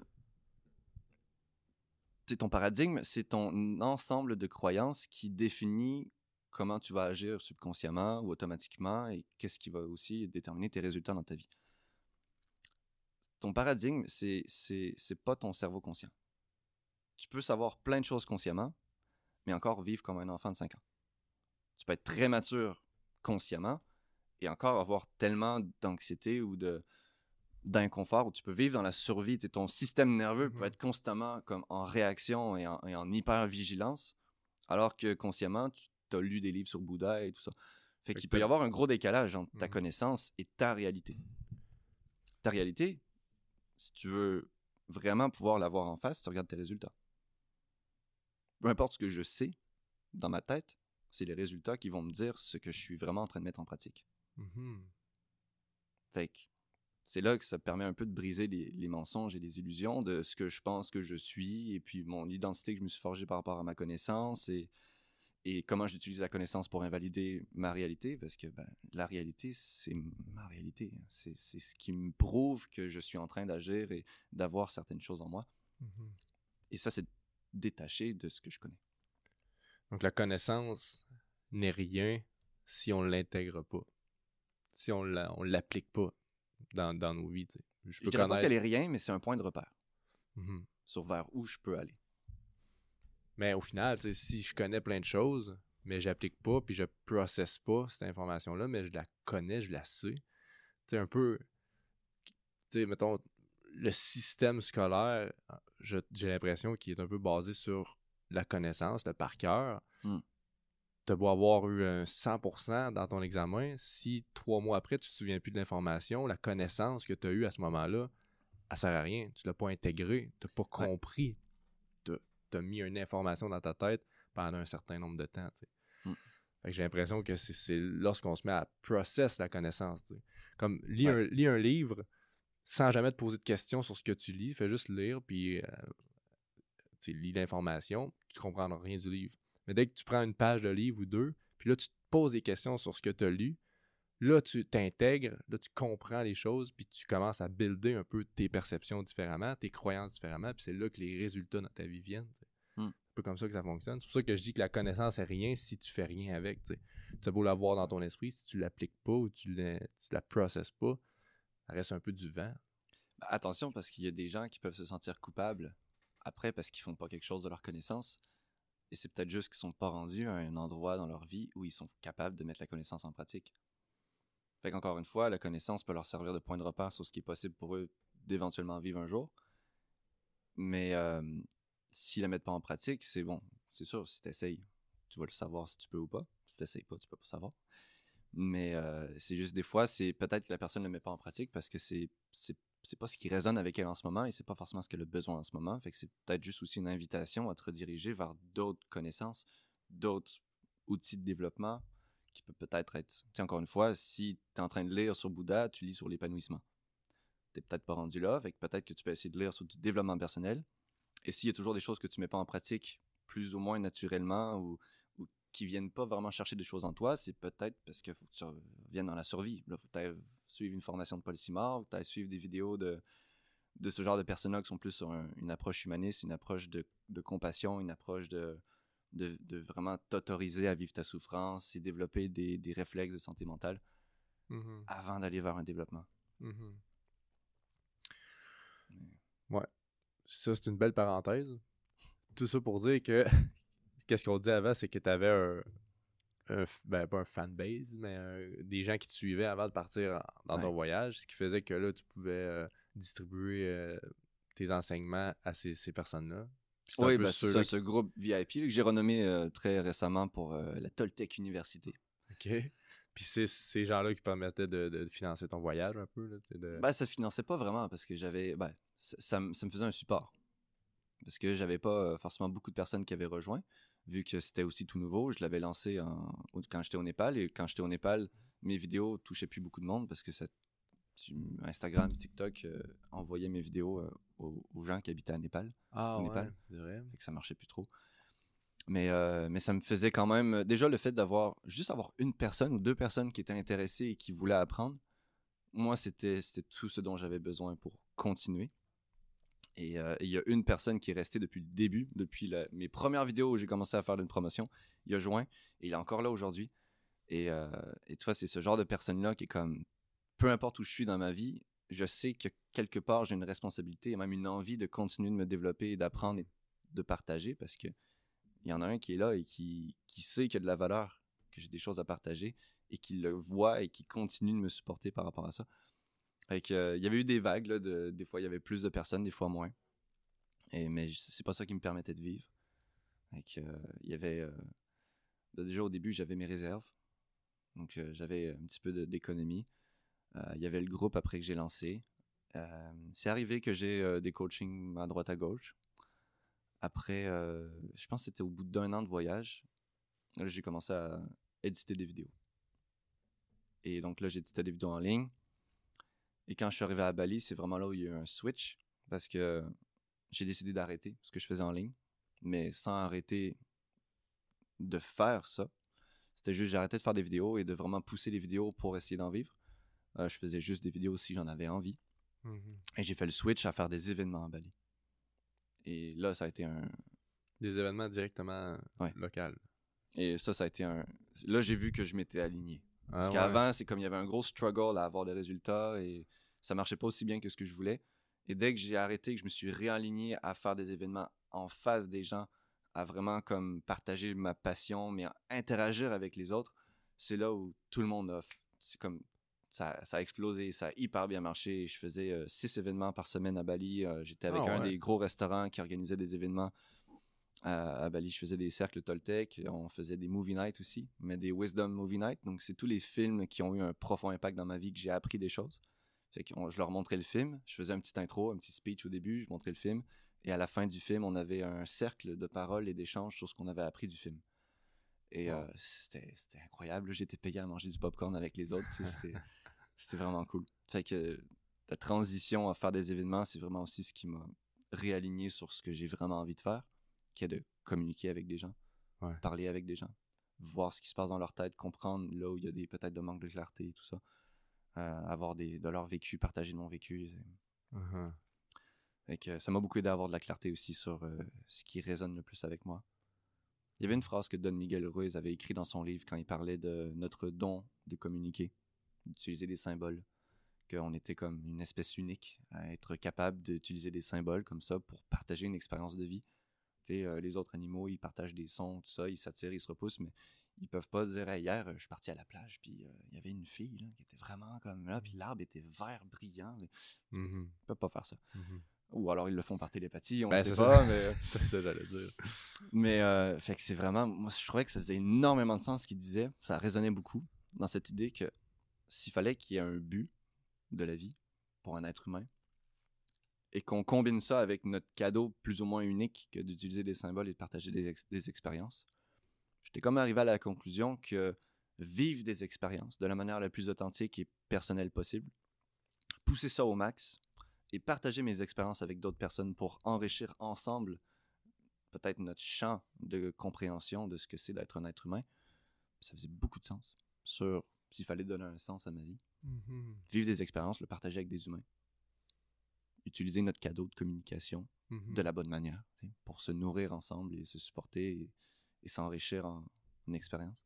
T'sais, ton paradigme, c'est ton ensemble de croyances qui définit comment tu vas agir subconsciemment ou automatiquement et qu'est-ce qui va aussi déterminer tes résultats dans ta vie. Ton paradigme, c'est, c'est, c'est pas ton cerveau conscient. Tu peux savoir plein de choses consciemment, mais encore vivre comme un enfant de cinq ans. Tu peux être très mature consciemment et encore avoir tellement d'anxiété ou de... d'inconfort où tu peux vivre dans la survie. T'sais, ton système nerveux mm-hmm. peut être constamment comme en réaction et en, et en hyper-vigilance, alors que consciemment, tu as lu des livres sur Bouddha et tout ça. Fait, fait qu'il peut y avoir un gros décalage entre mm-hmm. ta connaissance et ta réalité. Ta réalité, si tu veux vraiment pouvoir la voir en face, tu regardes tes résultats. Peu importe ce que je sais dans ma tête, c'est les résultats qui vont me dire ce que je suis vraiment en train de mettre en pratique. Mm-hmm. Fait que c'est là que ça permet un peu de briser les, les mensonges et les illusions de ce que je pense que je suis et puis mon identité que je me suis forgée par rapport à ma connaissance et, et comment j'utilise la connaissance pour invalider ma réalité parce que ben, la réalité, c'est ma réalité. C'est, c'est ce qui me prouve que je suis en train d'agir et d'avoir certaines choses en moi. Mm-hmm. Et ça, c'est détaché de ce que je connais. Donc la connaissance n'est rien si on ne l'intègre pas, si on ne on l'applique pas. Dans, dans nos vies. T'sais. Je, je peux dirais connaître... pas qu'elle est rien, mais c'est un point de repère mm-hmm. sur vers où je peux aller. Mais au final, si je connais plein de choses, mais j'applique pas, puis je processe pas cette information-là, mais je la connais, je la sais. Tu un peu, tu sais, mettons, le système scolaire, je, j'ai l'impression qu'il est un peu basé sur la connaissance, le par cœur. Mm. Tu as beau avoir eu un cent pour cent dans ton examen, si trois mois après, tu te souviens plus de l'information, la connaissance que tu as eue à ce moment-là, elle sert à rien. Tu l'as pas intégrée, tu n'as pas compris. Ouais. Tu as mis une information dans ta tête pendant un certain nombre de temps. Mm. Fait que j'ai l'impression que c'est, c'est lorsqu'on se met à process la connaissance. T'sais. Comme lis, ouais. un, lis un livre sans jamais te poser de questions sur ce que tu lis, fais juste lire, puis euh, lis l'information, tu comprendras rien du livre. Mais dès que tu prends une page de livre ou deux, puis là, tu te poses des questions sur ce que tu as lu, là, tu t'intègres, là, tu comprends les choses, puis tu commences à builder un peu tes perceptions différemment, tes croyances différemment, puis c'est là que les résultats dans ta vie viennent. Mm. C'est un peu comme ça que ça fonctionne. C'est pour ça que je dis que la connaissance est rien si tu fais rien avec. Tu as beau l'avoir dans ton esprit, si tu l'appliques pas ou tu, la, tu la processes pas, ça reste un peu du vent. Ben, attention, parce qu'il y a des gens qui peuvent se sentir coupables après parce qu'ils font pas quelque chose de leur connaissance. Et c'est peut-être juste qu'ils sont pas rendus à un endroit dans leur vie où ils sont capables de mettre la connaissance en pratique. Fait qu'encore une fois, la connaissance peut leur servir de point de repère sur ce qui est possible pour eux d'éventuellement vivre un jour. Mais euh, s'ils la mettent pas en pratique, c'est bon. C'est sûr, si tu essayes, tu vas le savoir si tu peux ou pas. Si tu n'essayes pas, tu peux pas savoir. Mais euh, c'est juste des fois, c'est peut-être que la personne ne le met pas en pratique parce que c'est, c'est, c'est pas ce qui résonne avec elle en ce moment et c'est pas forcément ce qu'elle a besoin en ce moment. Fait que c'est peut-être juste aussi une invitation à te rediriger vers d'autres connaissances, d'autres outils de développement qui peut peut-être être... Tu sais, encore une fois, si tu es en train de lire sur Bouddha, tu lis sur l'épanouissement. Tu n'es peut-être pas rendu là, fait que peut-être que tu peux essayer de lire sur du développement personnel. Et s'il y a toujours des choses que tu mets pas en pratique, plus ou moins naturellement, ou, ou qui viennent pas vraiment chercher des choses en toi, c'est peut-être parce qu'il faut que tu reviennes dans la survie. Il faut que tu ailles suivre une formation de polymorphe, que tu ailles suivre des vidéos de, de ce genre de personnes qui sont plus sur un, une approche humaniste, une approche de, de compassion, une approche de, de, de vraiment t'autoriser à vivre ta souffrance et développer des, des réflexes de santé mentale mm-hmm. avant d'aller vers un développement. Mm-hmm. Ouais. Ça, c'est une belle parenthèse. Tout ça pour dire que qu'est-ce qu'on dit avant, c'est que tu avais un, un, ben pas un fanbase, mais un, des gens qui te suivaient avant de partir en, dans ouais. ton voyage, ce qui faisait que là, tu pouvais euh, distribuer euh, tes enseignements à ces, ces personnes-là. Oui, ben c'est ça, qui... ce groupe V I P là, que j'ai renommé euh, très récemment pour euh, la Toltec Université. OK. Puis c'est ces gens-là qui permettaient de, de financer ton voyage un peu? Là, de... Ben, ça finançait pas vraiment parce que j'avais... Ben, ça, ça, ça me faisait un support. Parce que j'avais pas euh, forcément beaucoup de personnes qui avaient rejoint, vu que c'était aussi tout nouveau. Je l'avais lancé en... quand j'étais au Népal, et quand j'étais au Népal, mes vidéos touchaient plus beaucoup de monde parce que ça... Instagram et TikTok euh, envoyaient mes vidéos euh, aux, aux gens qui habitaient à Népal. Ah au ouais, Népal. C'est vrai. Fait que ça marchait plus trop. Mais, euh, mais ça me faisait quand même... Déjà, le fait d'avoir... Juste avoir une personne ou deux personnes qui étaient intéressées et qui voulaient apprendre, moi, c'était, c'était tout ce dont j'avais besoin pour continuer. Et il euh, y a une personne qui est restée depuis le début, depuis la, mes premières vidéos où j'ai commencé à faire une promotion. Il a joint et il est encore là aujourd'hui. Et, euh, et tu vois, c'est ce genre de personne-là qui est comme... Peu importe où je suis dans ma vie, je sais que quelque part, j'ai une responsabilité et même une envie de continuer de me développer et d'apprendre et de partager parce que il y en a un qui est là et qui, qui sait qu'il y a de la valeur, que j'ai des choses à partager et qui le voit et qui continue de me supporter par rapport à ça. Fait que, euh, il y avait eu des vagues, là, de, des fois il y avait plus de personnes, des fois moins. Et, mais c'est pas ça qui me permettait de vivre. Fait que, euh, il y avait... Euh, déjà au début, j'avais mes réserves. Donc euh, j'avais un petit peu de, d'économie. Euh, il y avait le groupe après que j'ai lancé. Euh, c'est arrivé que j'ai euh, des coachings à droite à gauche. Après, euh, je pense que c'était au bout d'un an de voyage, là, j'ai commencé à éditer des vidéos. Et donc là, j'ai édité des vidéos en ligne. Et quand je suis arrivé à Bali, c'est vraiment là où il y a eu un switch, parce que j'ai décidé d'arrêter ce que je faisais en ligne, mais sans arrêter de faire ça. C'était juste, j'ai arrêté de faire des vidéos et de vraiment pousser les vidéos pour essayer d'en vivre. Euh, je faisais juste des vidéos si j'en avais envie. Mm-hmm. Et j'ai fait le switch à faire des événements à Bali. Et là, ça a été un... Des événements directement ouais. locaux. Et ça, ça a été un... Là, j'ai vu que je m'étais aligné. Ah, Parce qu'avant, ouais. c'est comme il y avait un gros struggle à avoir des résultats et ça marchait pas aussi bien que ce que je voulais. Et dès que j'ai arrêté, que je me suis réaligné à faire des événements en face des gens, à vraiment comme partager ma passion, mais à interagir avec les autres, c'est là où tout le monde a... C'est comme... Ça, ça a explosé, ça a hyper bien marché. Je faisais euh, six événements par semaine à Bali. Euh, j'étais avec oh, un ouais. des gros restaurants qui organisait des événements à, à Bali. Je faisais des cercles Toltec. On faisait des movie nights aussi, mais des wisdom movie nights. Donc, c'est tous les films qui ont eu un profond impact dans ma vie, que j'ai appris des choses. Fait que on, je leur montrais le film. Je faisais un petit intro, un petit speech au début. Je montrais le film. Et à la fin du film, on avait un cercle de paroles et d'échanges sur ce qu'on avait appris du film. Et euh, c'était, c'était incroyable. J'étais payé à manger du popcorn avec les autres. C'était... C'était vraiment cool. Fait que la transition à faire des événements, c'est vraiment aussi ce qui m'a réaligné sur ce que j'ai vraiment envie de faire, qui est de communiquer avec des gens, ouais. parler avec des gens, voir ce qui se passe dans leur tête, comprendre là où il y a des peut-être de manque de clarté et tout ça, euh, avoir des, de leur vécu, partager de mon vécu. Uh-huh. Fait que ça m'a beaucoup aidé à avoir de la clarté aussi sur euh, ce qui résonne le plus avec moi. Il y avait une phrase que Don Miguel Ruiz avait écrite dans son livre quand il parlait de notre don de communiquer, d'utiliser des symboles, qu'on était comme une espèce unique à être capable d'utiliser des symboles comme ça pour partager une expérience de vie. Tu sais, euh, les autres animaux, ils partagent des sons, tout ça, ils s'attirent, ils se repoussent, mais ils peuvent pas dire hey, « Hier, je suis parti à la plage, puis il euh, y avait une fille là, qui était vraiment comme là, puis l'arbre était vert brillant. » Tu mm-hmm. peux, peux pas faire ça. Mm-hmm. Ou alors ils le font par télépathie, on ben, ne sait pas, ça. mais... c'est ça, j'allais dire. Mais, euh, fait que c'est vraiment... Moi, je trouvais que ça faisait énormément de sens ce qu'il disait, ça résonnait beaucoup. dans cette idée que s'il fallait qu'il y ait un but de la vie pour un être humain, et qu'on combine ça avec notre cadeau plus ou moins unique que d'utiliser des symboles et de partager des, ex- des expériences, j'étais comme arrivé à la conclusion que vivre des expériences de la manière la plus authentique et personnelle possible, pousser ça au max et partager mes expériences avec d'autres personnes pour enrichir ensemble peut-être notre champ de compréhension de ce que c'est d'être un être humain, ça faisait beaucoup de sens sur s'il fallait donner un sens à ma vie. Mm-hmm. Vivre des expériences, le partager avec des humains. Utiliser notre cadeau de communication Mm-hmm. de la bonne manière, pour se nourrir ensemble et se supporter et, et s'enrichir en, en expérience.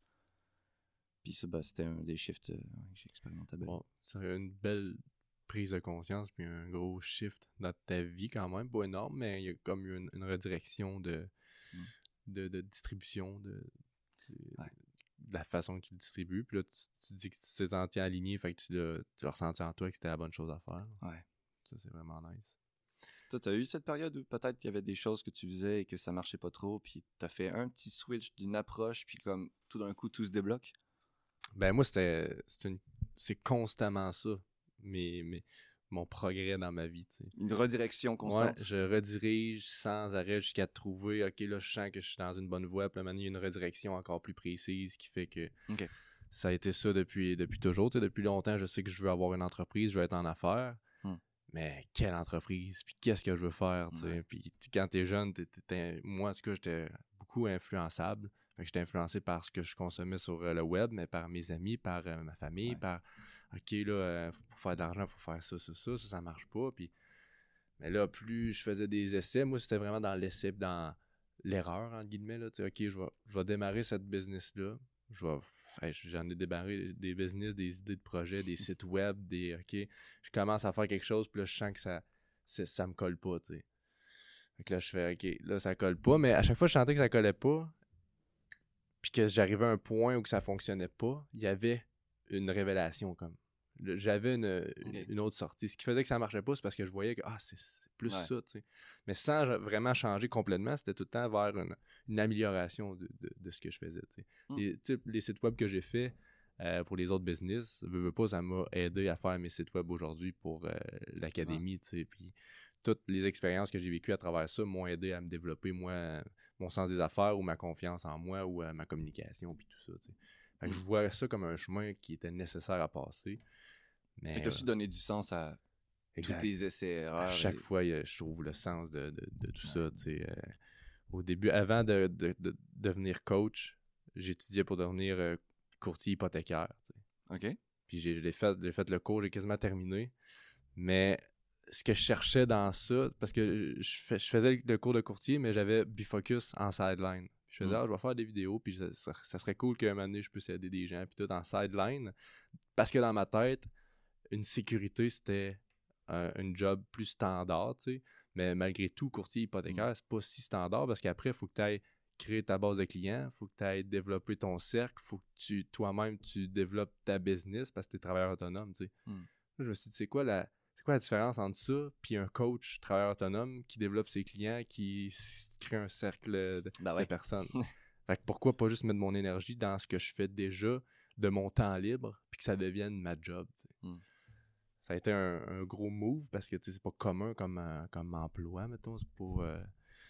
Puis ça, bah, c'était un des shifts euh, que j'ai expérimenté. Bon, c'est une belle prise de conscience puis un gros shift dans ta vie quand même, pas énorme, mais il y a comme une, une redirection de, mm. de, de distribution, de, de, ouais. de la façon que tu le distribues. Puis là, tu, tu dis que tu t'es senti aligné, fait que tu l'as, tu l'as ressenti en toi que c'était la bonne chose à faire. Ouais. Ça, c'est vraiment nice. Toi, t'as eu cette période où peut-être qu'il y avait des choses que tu faisais et que ça marchait pas trop, puis t'as fait un petit switch d'une approche, puis comme tout d'un coup, tout se débloque? Ben moi, c'était c'est, une, c'est constamment ça, mais, mais mon progrès dans ma vie. T'sais. Une redirection constante? Ouais, je redirige sans arrêt jusqu'à trouver, ok, là, je sens que je suis dans une bonne voie, puis là, maintenant, il y a une redirection encore plus précise qui fait que okay. ça a été ça depuis, depuis toujours. T'sais, depuis longtemps, je sais que je veux avoir une entreprise, je veux être en affaires. Hmm. Mais quelle entreprise? Puis qu'est-ce que je veux faire? Ouais. Puis quand t'es jeune, t'es, t'es, t'es, moi, en tout cas, j'étais beaucoup influençable. Fait que j'étais influencé par ce que je consommais sur euh, le web, mais par mes amis, par euh, ma famille, ouais. par OK, là, euh, pour faire de l'argent, il faut faire ça, ça, ça, ça, ça marche pas. Puis, mais là, plus je faisais des essais, moi, c'était vraiment dans l'essai, dans l'erreur, entre guillemets. Là, OK, je vais, je vais démarrer cette business-là. Je vais, hey, j'en ai démarré des business, des idées de projet, des sites web, des OK, je commence à faire quelque chose, puis là, je sens que ça, ça, ça me colle pas, tu sais. Fait que là, je fais OK, là, ça colle pas, mais à chaque fois, je sentais que ça collait pas, puis que j'arrivais à un point où que ça fonctionnait pas, il y avait une révélation, comme. J'avais une, okay. une autre sortie. Ce qui faisait que ça marchait pas, c'est parce que je voyais que ah, c'est, c'est plus ouais. ça, tu sais. Mais sans vraiment changer complètement, c'était tout le temps vers une, une amélioration de, de, de ce que je faisais, tu sais. Mm. Les, les sites web que j'ai faits euh, pour les autres business, veux, veux pas, ça m'a aidé à faire mes sites web aujourd'hui pour euh, l'académie, ouais. tu sais. Puis toutes les expériences que j'ai vécues à travers ça m'ont aidé à me développer, moi, mon sens des affaires ou ma confiance en moi ou euh, ma communication, puis tout ça, tu sais. Fait que mm. je vois ça comme un chemin qui était nécessaire à passer. Mais tu as su donner du sens à exact. Tous tes essais erreurs. À chaque et... fois, je trouve le sens de, de, de tout ouais. ça. Tu sais, euh, au début, avant de, de, de devenir coach, j'étudiais pour devenir euh, courtier hypothécaire. Tu sais. OK. Puis j'ai, j'ai, fait, j'ai fait le cours, j'ai quasiment terminé. Mais ce que je cherchais dans ça, parce que je, fais, je faisais le cours de courtier, mais j'avais Bifocus en sideline. Je faisais, mm. ah, je vais faire des vidéos, puis ça, ça, ça serait cool qu'à un moment donné, je puisse aider des gens, puis tout en sideline. Parce que dans ma tête, une sécurité, c'était euh, un job plus standard, tu sais. Mais malgré tout, courtier hypothécaire, mm. c'est pas si standard parce qu'après, il faut que tu ailles créer ta base de clients, il faut que tu ailles développer ton cercle, il faut que tu, toi-même, tu développes ta business parce que tu es travailleur autonome, tu sais. Mm. Là, je me suis dit, c'est quoi la, c'est quoi la différence entre ça puis un coach travailleur autonome qui développe ses clients, qui crée un cercle de, ben ouais. de personnes? Fait que pourquoi pas juste mettre mon énergie dans ce que je fais déjà, de mon temps libre, puis que ça devienne ma job, tu sais. Mm. Ça a été un, un gros move parce que c'est pas commun comme, euh, comme emploi, mettons. C'est pas. Euh...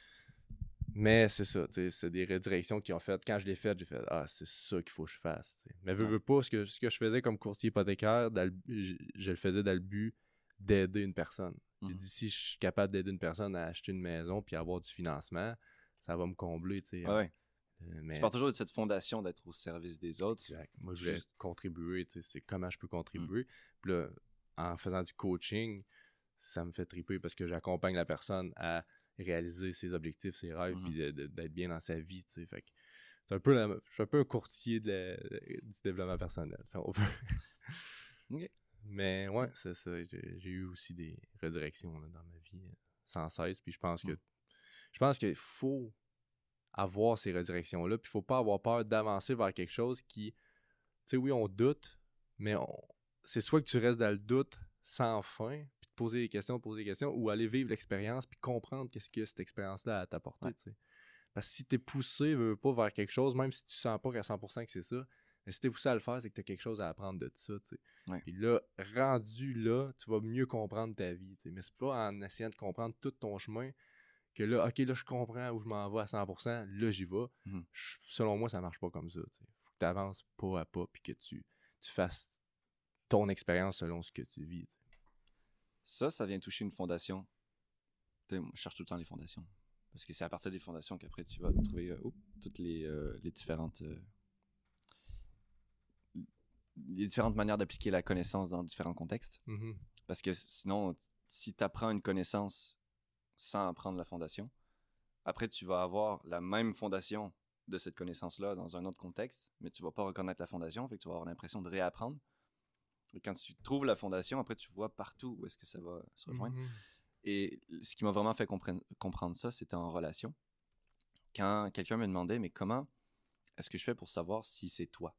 Mais c'est ça, c'est des redirections qui ont fait. Quand je l'ai fait, j'ai fait ah, c'est ça qu'il faut que je fasse. T'sais. Mais veux, veux pas, ce que, ce que je faisais comme courtier hypothécaire, le, je, je le faisais dans le but d'aider une personne. Mm-hmm. J'ai dit si je suis capable d'aider une personne à acheter une maison puis avoir du financement, ça va me combler. Ouais, hein. Ouais. Mais... Tu pars toujours de cette fondation d'être au service des autres. Exact. Moi, je voulais Juste... contribuer. C'est comment je peux contribuer. Mm. Puis là, en faisant du coaching, ça me fait triper parce que j'accompagne la personne à réaliser ses objectifs, ses rêves, mm-hmm. puis de, de, d'être bien dans sa vie, tu sais. Fait que c'est un peu la, je suis un peu un courtier de la, de, du développement personnel, si on veut. Okay. Mais ouais, c'est ça. J'ai, j'ai eu aussi des redirections là, dans ma vie euh, sans cesse. Puis je pense que mm. je pense qu'il faut avoir ces redirections-là. Puis il faut pas avoir peur d'avancer vers quelque chose qui, tu sais, oui, on doute, mais on c'est soit que tu restes dans le doute sans fin, puis te poser des questions, poser des questions, ou aller vivre l'expérience, puis comprendre qu'est-ce que cette expérience-là a t'apporté, ouais. tu sais. Parce que si t'es poussé, veux pas, vers quelque chose, même si tu sens pas qu'à cent pour cent que c'est ça, Mais si t'es poussé à le faire, c'est que t'as quelque chose à apprendre de ça, tu sais. Ouais. Puis là, rendu là, tu vas mieux comprendre ta vie, tu sais. Mais c'est pas en essayant de comprendre tout ton chemin que là, OK, là, je comprends où je m'en vais à cent pour cent, là, j'y vais. Mhm. Je- selon moi, ça marche pas comme ça, tu sais. Faut que tu avances pas à pas puis que tu, tu fasses ton expérience selon ce que tu vis, tu sais. Ça, ça vient toucher une fondation. Tu sais, moi, je cherche tout le temps les fondations. Parce que c'est à partir des fondations qu'après, tu vas trouver euh, oups, toutes les, euh, les différentes... euh, les différentes manières d'appliquer la connaissance dans différents contextes. Mhm. Parce que sinon, si tu apprends une connaissance sans apprendre la fondation, après, tu vas avoir la même fondation de cette connaissance-là dans un autre contexte, mais tu vas pas reconnaître la fondation, fait que tu vas avoir l'impression de réapprendre. Et quand tu trouves la fondation, après, tu vois partout où est-ce que ça va se rejoindre. Mhm. Et ce qui m'a vraiment fait comprendre, comprendre ça, c'était en relation. Quand quelqu'un me demandait, mais comment est-ce que je fais pour savoir si c'est toi?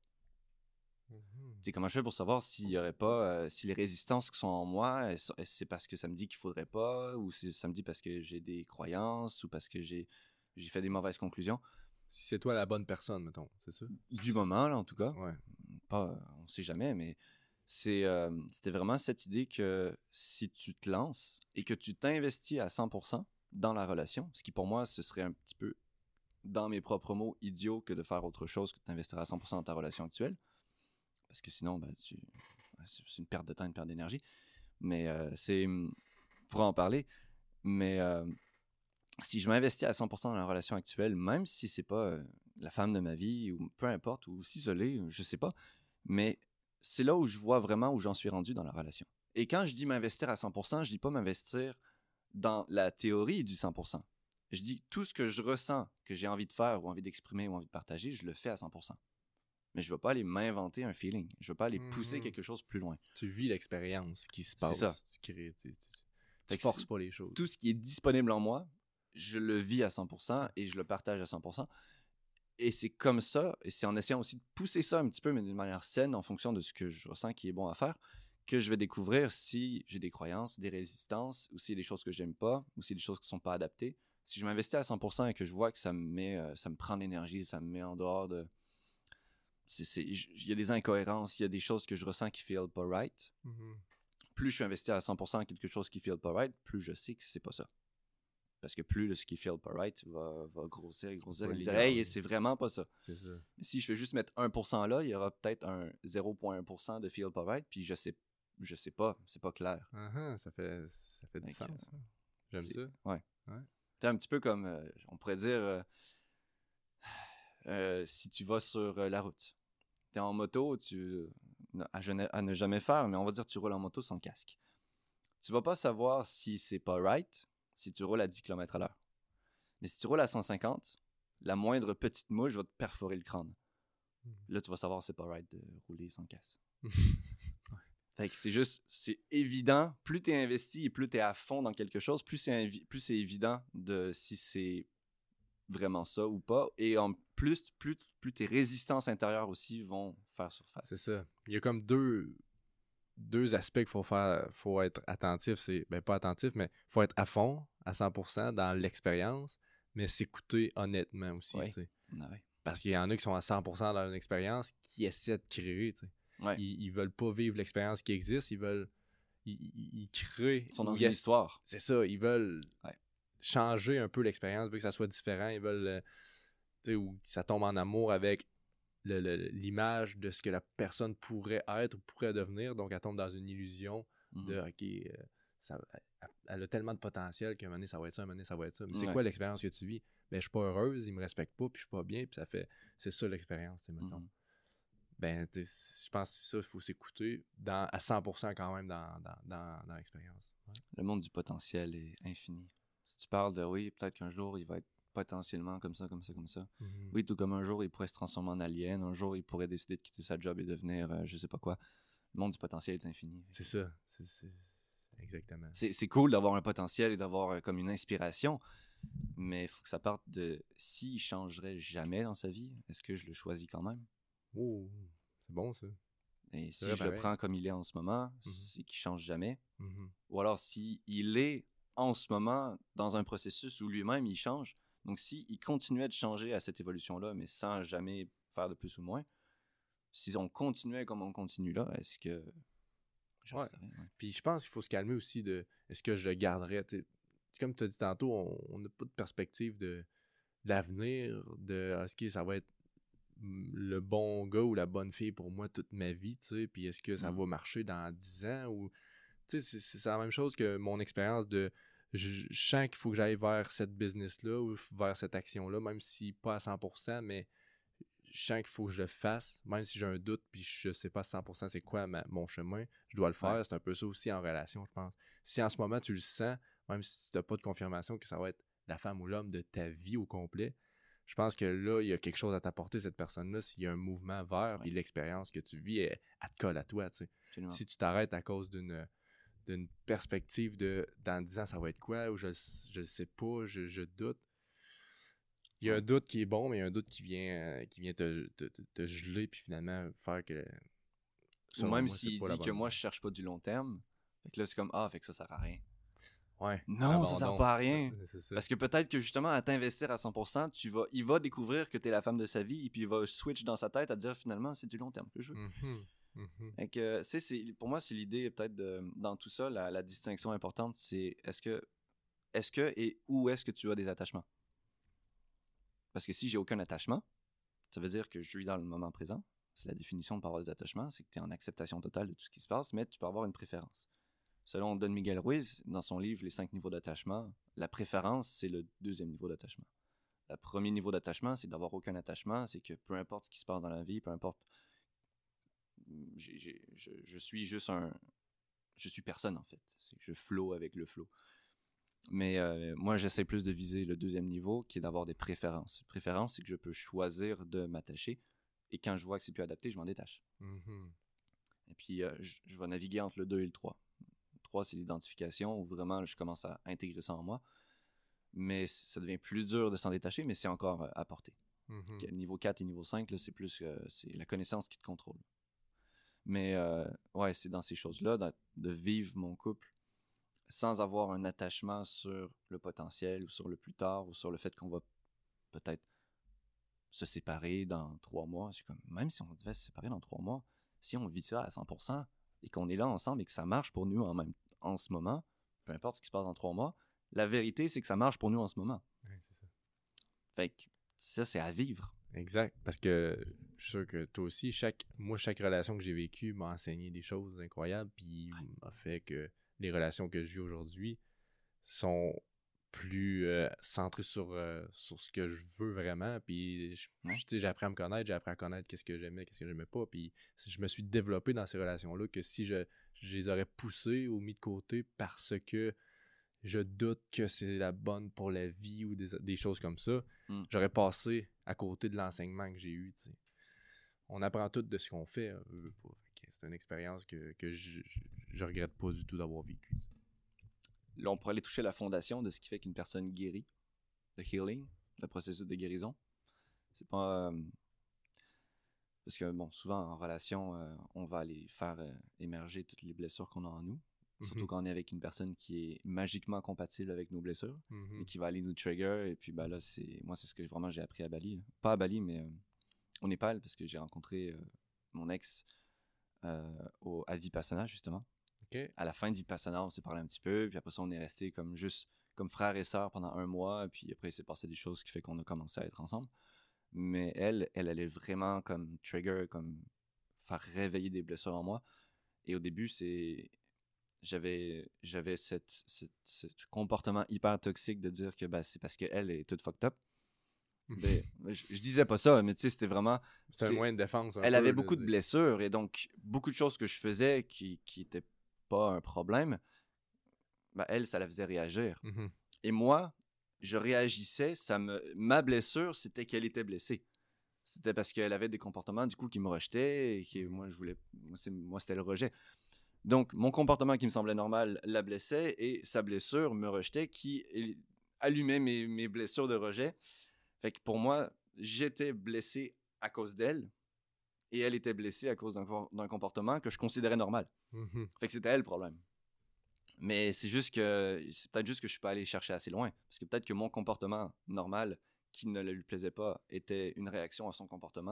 Mhm. Tu sais, comment je fais pour savoir s'il y aurait pas, euh, si les résistances qui sont en moi, elles sont- c'est parce que ça me dit qu'il faudrait pas, ou c'est- ça me dit parce que j'ai des croyances, ou parce que j'ai j'ai fait des mauvaises conclusions. Si c'est toi la bonne personne, mettons, c'est ça? Du moment, là, en tout cas. Ouais. Pas, on sait jamais, mais c'est, euh, c'était vraiment cette idée que si tu te lances et que tu t'investis à cent pour cent dans la relation, ce qui pour moi, ce serait un petit peu, dans mes propres mots, idiot que de faire autre chose que de t'investir à cent pour cent dans ta relation actuelle. Parce que sinon, ben, tu, c'est une perte de temps, une perte d'énergie. Mais euh, c'est, on pourra en parler, mais euh, si je m'investis à cent pour cent dans la relation actuelle, même si c'est pas euh, la femme de ma vie, ou peu importe, ou si je l'ai, je sais pas, mais c'est là où je vois vraiment où j'en suis rendu dans la relation. Et quand je dis m'investir à cent pour cent, je dis pas m'investir dans la théorie du cent pour cent. Je dis tout ce que je ressens, que j'ai envie de faire, ou envie d'exprimer, ou envie de partager, je le fais à cent pour cent. Mais je ne vais pas aller m'inventer un feeling. Je ne vais pas aller pousser Mhm. quelque chose plus loin. Tu vis l'expérience qui se C'est passe. ça. Tu crées, tu, tu, Fait tu que forces c'est- pas les choses. Tout ce qui est disponible en moi, je le vis à cent pour cent et je le partage à cent pour cent. Et c'est comme ça, et c'est en essayant aussi de pousser ça un petit peu, mais d'une manière saine, en fonction de ce que je ressens qui est bon à faire, que je vais découvrir si j'ai des croyances, des résistances, ou si il y a des choses que j'aime pas, ou si il y a des choses qui sont pas adaptées. Si je m'investis à cent pour cent et que je vois que ça me met, euh, ça me prend de l'énergie, ça me met en dehors de... c'est- c'est- Il y a des incohérences, il y a des choses que je ressens qui feel pas right. Mhm. Plus je suis investi à cent pour cent dans quelque chose qui feel pas right, plus je sais que c'est pas ça. Parce que plus ce qui feel pas right va, va grossir, grossir, Va et me dire, l'égarer. hey, c'est vraiment pas ça. C'est ça. Mais si je fais juste mettre un pour cent là, il y aura peut-être un zéro virgule un pour cent de feel pas right, puis je sais, je sais pas, c'est pas clair. Uh-huh, ça fait, ça fait du Fait que, sens. ça. J'aime c'est- ça. Ouais. Ouais. C'est un petit peu comme, euh, on pourrait dire, euh, euh, si tu vas sur euh, la route, t'es en moto, tu, à, ne- à ne jamais faire, mais on va dire que tu roules en moto sans casque. Tu vas pas savoir si c'est pas right si tu roules à dix kilomètres à l'heure. Mais si tu roules à cent cinquante, la moindre petite mouche va te perforer le crâne. Mhm. Là, tu vas savoir que c'est pas right de rouler sans casque. Ouais. Fait que c'est juste, c'est évident, plus tu es investi et plus tu es à fond dans quelque chose, plus c'est invi- plus c'est évident de si c'est vraiment ça ou pas. Et en plus, plus, plus tes résistances intérieures aussi vont faire surface. C'est ça. Il y a comme deux, deux aspects qu'il faut faire. Faut être attentif. C'est, ben, pas attentif, mais faut être à fond, à cent pour cent dans l'expérience, mais s'écouter honnêtement aussi, Ouais. tu sais. Ah ouais. Parce qu'il y en a qui sont à cent pour cent dans une expérience qui essaient de créer, tu sais. Ouais. Ils, ils veulent pas vivre l'expérience qui existe, ils veulent... Ils, ils- ils créent... Ils sont dans ou une yes- histoire. C'est ça, ils veulent Ouais. changer un peu l'expérience, veulent que ça soit différent, ils veulent... euh, tu sais, ou que ça tombe en amour avec le- le- l'image de ce que la personne pourrait être ou pourrait devenir, donc elle tombe dans une illusion Mhm. de, OK, euh, ça, elle, elle a tellement de potentiel qu'à un moment donné, ça va être ça, à un moment donné, ça va être ça. Mais c'est Ouais. quoi l'expérience que tu vis? Ben, je suis pas heureuse, ils me respectent pas, puis je suis pas bien, puis ça fait... C'est ça l'expérience, tu sais, mettons. Mhm. Ben, tu sais, je pense que c'est ça, il faut s'écouter dans, à cent pour cent quand même dans, dans, dans, dans l'expérience. Ouais. Le monde du potentiel est infini. Si tu parles de, oui, peut-être qu'un jour, il va être potentiellement comme ça, comme ça, comme ça. Mhm. Oui, tout comme un jour, il pourrait se transformer en alien. Un jour, il pourrait décider de quitter sa job et devenir euh, je sais pas quoi. Le monde du potentiel est infini. C'est ça. C'est, c'est- c'est exactement. C'est, c'est cool d'avoir un potentiel et d'avoir euh, comme une inspiration, mais il faut que ça parte de s'il changerait jamais dans sa vie, est-ce que je le choisis quand même? Oh, c'est bon ça. Et si C'est vrai, je le pareil. prends comme il est en ce moment, Mhm. c'est qu'il change jamais. Mhm. Ou alors s'il est en ce moment dans un processus où lui-même il change, donc s'il continuait de changer à cette évolution-là, mais sans jamais faire de plus ou de moins, si on continuait comme on continue là, est-ce que... Je Ouais. sais rien, ouais. Puis je pense qu'il faut se calmer aussi de est-ce que je le garderais. T'sais, comme tu as dit tantôt, on n'a pas de perspective de, de l'avenir, de est-ce que ça va être le bon gars ou la bonne fille pour moi toute ma vie, tu sais, puis est-ce que ça Mm. va marcher dans dix ans ou... Tu sais, c'est, c'est la même chose que mon expérience de... Je, je sens qu'il faut que j'aille vers cette business-là ou vers cette action-là, même si pas à cent pour cent, mais je sens qu'il faut que je le fasse, même si j'ai un doute puis je sais pas à cent pour cent c'est quoi ma, mon chemin, je dois le faire. Ouais. C'est un peu ça aussi en relation, je pense. Si en ce moment tu le sens, même si tu n'as pas de confirmation que ça va être la femme ou l'homme de ta vie au complet, je pense que là, il y a quelque chose à t'apporter, cette personne-là, s'il y a un mouvement vers, puis Ouais. l'expérience que tu vis, elle, elle te colle à toi, tu sais. Absolument. Si tu t'arrêtes à cause d'une, d'une perspective de dans dix ans, ça va être quoi, ou je ne sais pas, je, je doute. Il y a Ouais. un doute qui est bon, mais il y a un doute qui vient, euh, qui vient te, te, te, te geler, puis finalement faire que... Ou même moi, s'il dit que moi, je cherche pas du long terme, fait que là, c'est comme, ah, fait que ça sert à rien. Ouais. Non, ça sert pas à rien. C'est ça. Parce que peut-être que justement, à t'investir à cent pour cent, tu vas, il va découvrir que t'es la femme de sa vie, et puis il va switch dans sa tête à dire finalement, c'est du long terme que je veux. Mm-hmm. Mm-hmm. Fait que, c'est, c'est, pour moi, c'est l'idée peut-être de, dans tout ça, la, la distinction importante, c'est est-ce que, est-ce que et où est-ce que tu as des attachements? Parce que si j'ai aucun attachement, ça veut dire que je suis dans le moment présent. C'est la définition de pas avoir des attachements, c'est que tu es en acceptation totale de tout ce qui se passe, mais tu peux avoir une préférence. Selon Don Miguel Ruiz, dans son livre Les cinq niveaux d'attachement, la préférence, c'est le deuxième niveau d'attachement. Le premier niveau d'attachement, c'est d'avoir aucun attachement, c'est que peu importe ce qui se passe dans la vie, peu importe... J'ai, j'ai, je, je suis juste un... Je suis personne, en fait. C'est que je flow avec le flow. Mais euh, moi, j'essaie plus de viser le deuxième niveau, qui est d'avoir des préférences. Préférence, c'est que je peux choisir de m'attacher, et quand je vois que c'est plus adapté, je m'en détache. Mm-hmm. Et puis, euh, je, je vais naviguer entre le deux et le trois. Le trois, c'est l'identification, où vraiment, je commence à intégrer ça en moi. Mais ça devient plus dur de s'en détacher, mais c'est encore euh, à portée. Mm-hmm. Niveau quatre et niveau cinq, là, c'est plus euh, c'est la connaissance qui te contrôle. Mais euh, ouais, c'est dans ces choses-là, de, de vivre mon couple sans avoir un attachement sur le potentiel ou sur le plus tard ou sur le fait qu'on va peut-être se séparer dans trois mois. C'est comme, même si on devait se séparer dans trois mois, si on vit ça à cent pour cent et qu'on est là ensemble et que ça marche pour nous en, même, en ce moment, peu importe ce qui se passe dans trois mois, la vérité, c'est que ça marche pour nous en ce moment. Ouais, c'est ça. Fait que ça, c'est à vivre. Exact. Parce que je suis sûr que toi aussi, chaque moi, chaque relation que j'ai vécue m'a enseigné des choses incroyables, puis m'a fait que les relations que je vis aujourd'hui sont plus euh, centrées sur, euh, sur ce que je veux vraiment. Puis je- Ouais. tu sais, j'ai appris à me connaître, j'ai appris à connaître qu'est-ce que j'aimais, qu'est-ce que j'aimais pas. Puis je me suis développé dans ces relations-là que si je, je les aurais poussées ou mis de côté parce que je doute que c'est la bonne pour la vie ou des, des choses comme ça, Mm. j'aurais passé à côté de l'enseignement que j'ai eu, tu sais. On apprend tout de ce qu'on fait, hein, veut, veut pas. Fait que c'est une expérience que, que je, je, je regrette pas du tout d'avoir vécue. Là, on pourrait aller toucher la fondation de ce qui fait qu'une personne guérit, le healing, le processus de guérison. C'est pas... euh, parce que, bon, souvent, en relation, euh, on va aller faire euh, émerger toutes les blessures qu'on a en nous. Surtout Mhm. quand on est avec une personne qui est magiquement compatible avec nos blessures Mhm. et qui va aller nous trigger. Et puis, bah là, c'est moi, c'est ce que vraiment j'ai appris à Bali. Là. Pas à Bali, mais euh, au Népal, parce que j'ai rencontré euh, mon ex euh, au, à Vipassana, justement. OK. À la fin de Vipassana, on s'est parlé un petit peu. Puis après ça, on est resté comme juste comme frères et sœurs pendant un mois. Puis après, il s'est passé des choses qui fait qu'on a commencé à être ensemble. Mais elle, elle allait vraiment comme trigger, comme faire réveiller des blessures en moi. Et au début, c'est... J'avais, j'avais cette, cette, ce comportement hyper toxique de dire que bah, c'est parce qu'elle est toute fucked up. Mais, je, je disais pas ça, mais tu sais, c'était vraiment... C'est un c'est- moyen de défense. Un elle peu, avait là, beaucoup de de- blessures et donc beaucoup de choses que je faisais qui qui étaient pas un problème, bah, elle, ça la faisait réagir. Mhm. Et moi, je réagissais, ça me... ma blessure, c'était qu'elle était blessée. C'était parce qu'elle avait des comportements, du coup, qui me rejetaient et que moi, je voulais... Moi, c'est... moi, c'était le rejet. Donc, mon comportement qui me semblait normal la blessait et sa blessure me rejetait qui allumait mes, mes blessures de rejet. Fait que pour moi, j'étais blessé à cause d'elle et elle était blessée à cause d'un, d'un comportement que je considérais normal. Mhm. Fait que c'était elle le problème. Mais c'est juste que c'est peut-être juste que je suis pas allé chercher assez loin. Parce que peut-être que mon comportement normal, qui ne lui plaisait pas, était une réaction à son comportement,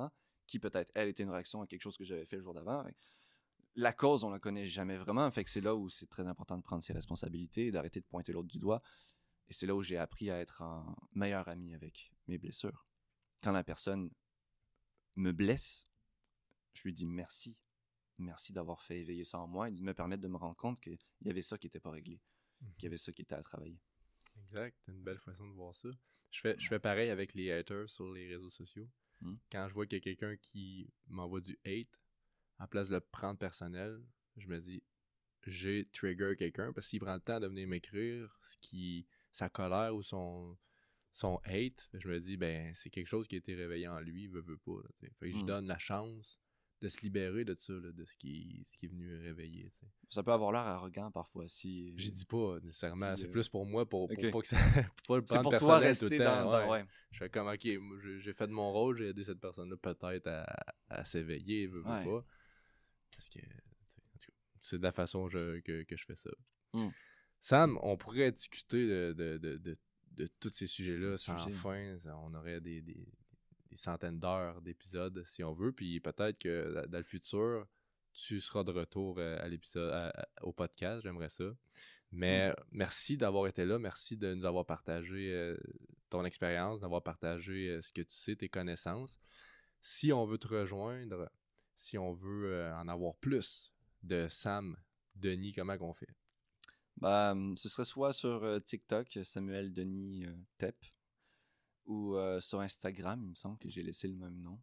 qui peut-être, elle, était une réaction à quelque chose que j'avais fait le jour d'avant. La cause, on la connaît jamais vraiment. Fait que c'est là où c'est très important de prendre ses responsabilités, d'arrêter de pointer l'autre du doigt. Et c'est là où j'ai appris à être un meilleur ami avec mes blessures. Quand la personne me blesse, je lui dis merci. Merci d'avoir fait éveiller ça en moi et de me permettre de me rendre compte qu'il y avait ça qui n'était pas réglé, mm-hmm. qu'il y avait ça qui était à travailler. Exact, c'est une belle façon de voir ça. Je fais, je fais pareil avec les haters sur les réseaux sociaux. Mm. Quand je vois qu'il y a quelqu'un qui m'envoie du hate, en place de le prendre personnel, je me dis, j'ai trigger quelqu'un parce qu'il prend le temps de venir m'écrire ce qui, sa colère ou son, son hate. Je me dis, ben, c'est quelque chose qui a été réveillé en lui, veut, veut pas. Là, fait que mm. je donne la chance de se libérer de ça, là, de ce qui, ce qui est venu réveiller. T'sais. Ça peut avoir l'air arrogant parfois si. J'y dis pas nécessairement, si, c'est euh... plus pour moi, pour, pour okay. pas que ça. Pour pas le prendre c'est pour personnel toi rester tout le temps. Dans, ouais. dans, ouais. Je fais comme, ok, moi, j'ai fait de mon rôle, j'ai aidé cette personne-là peut-être à, à s'éveiller, veut, veut ouais. pas. Parce que c'est de la façon je, que, que je fais ça. Mm. Sam, on pourrait discuter de, de, de, de, de tous ces sujets-là sans sujet. fin. On aurait des. des des centaines d'heures d'épisodes si on veut, puis peut-être que dans le futur, tu seras de retour à l'épisode, à, à, au podcast, j'aimerais ça. Mais mm. merci d'avoir été là, merci de nous avoir partagé euh, ton expérience, d'avoir partagé euh, ce que tu sais, tes connaissances. Si on veut te rejoindre, si on veut euh, en avoir plus de Sam, Denis, comment qu'on fait? Bah, ce serait soit sur euh, TikTok, Samuel Denis euh, Tep, ou euh, sur Instagram, il me semble que j'ai laissé le même nom.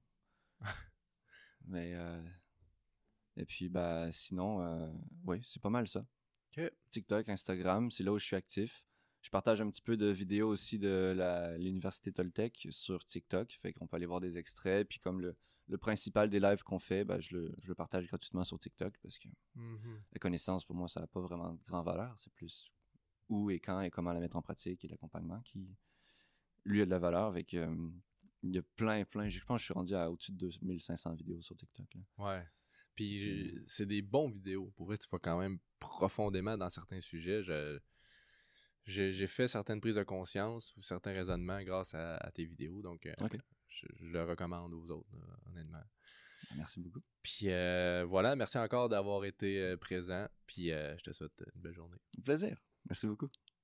Mais, euh, et puis, bah, sinon, euh, oui, c'est pas mal ça. Okay. TikTok, Instagram, c'est là où je suis actif. Je partage un petit peu de vidéos aussi de la, l'Université Toltec sur TikTok. Fait qu'on peut aller voir des extraits. Puis comme le, le principal des lives qu'on fait, bah, je, le, je le partage gratuitement sur TikTok parce que mm-hmm. la connaissance, pour moi, ça n'a pas vraiment de grande valeur. C'est plus où et quand et comment la mettre en pratique et l'accompagnement qui... lui a de la valeur avec euh, il y a plein plein je pense que je suis rendu à au-dessus de deux mille cinq cents vidéos sur TikTok là. Ouais, puis Puis c'est des bons vidéos pour vrai, tu vas quand même profondément dans certains sujets. Je, j'ai, j'ai fait certaines prises de conscience ou certains raisonnements grâce à, à tes vidéos, donc euh, okay. je, je le recommande aux autres euh, honnêtement. Merci beaucoup. Puis euh, voilà, merci encore d'avoir été euh, présent, puis euh, je te souhaite une belle journée. Un plaisir, merci beaucoup.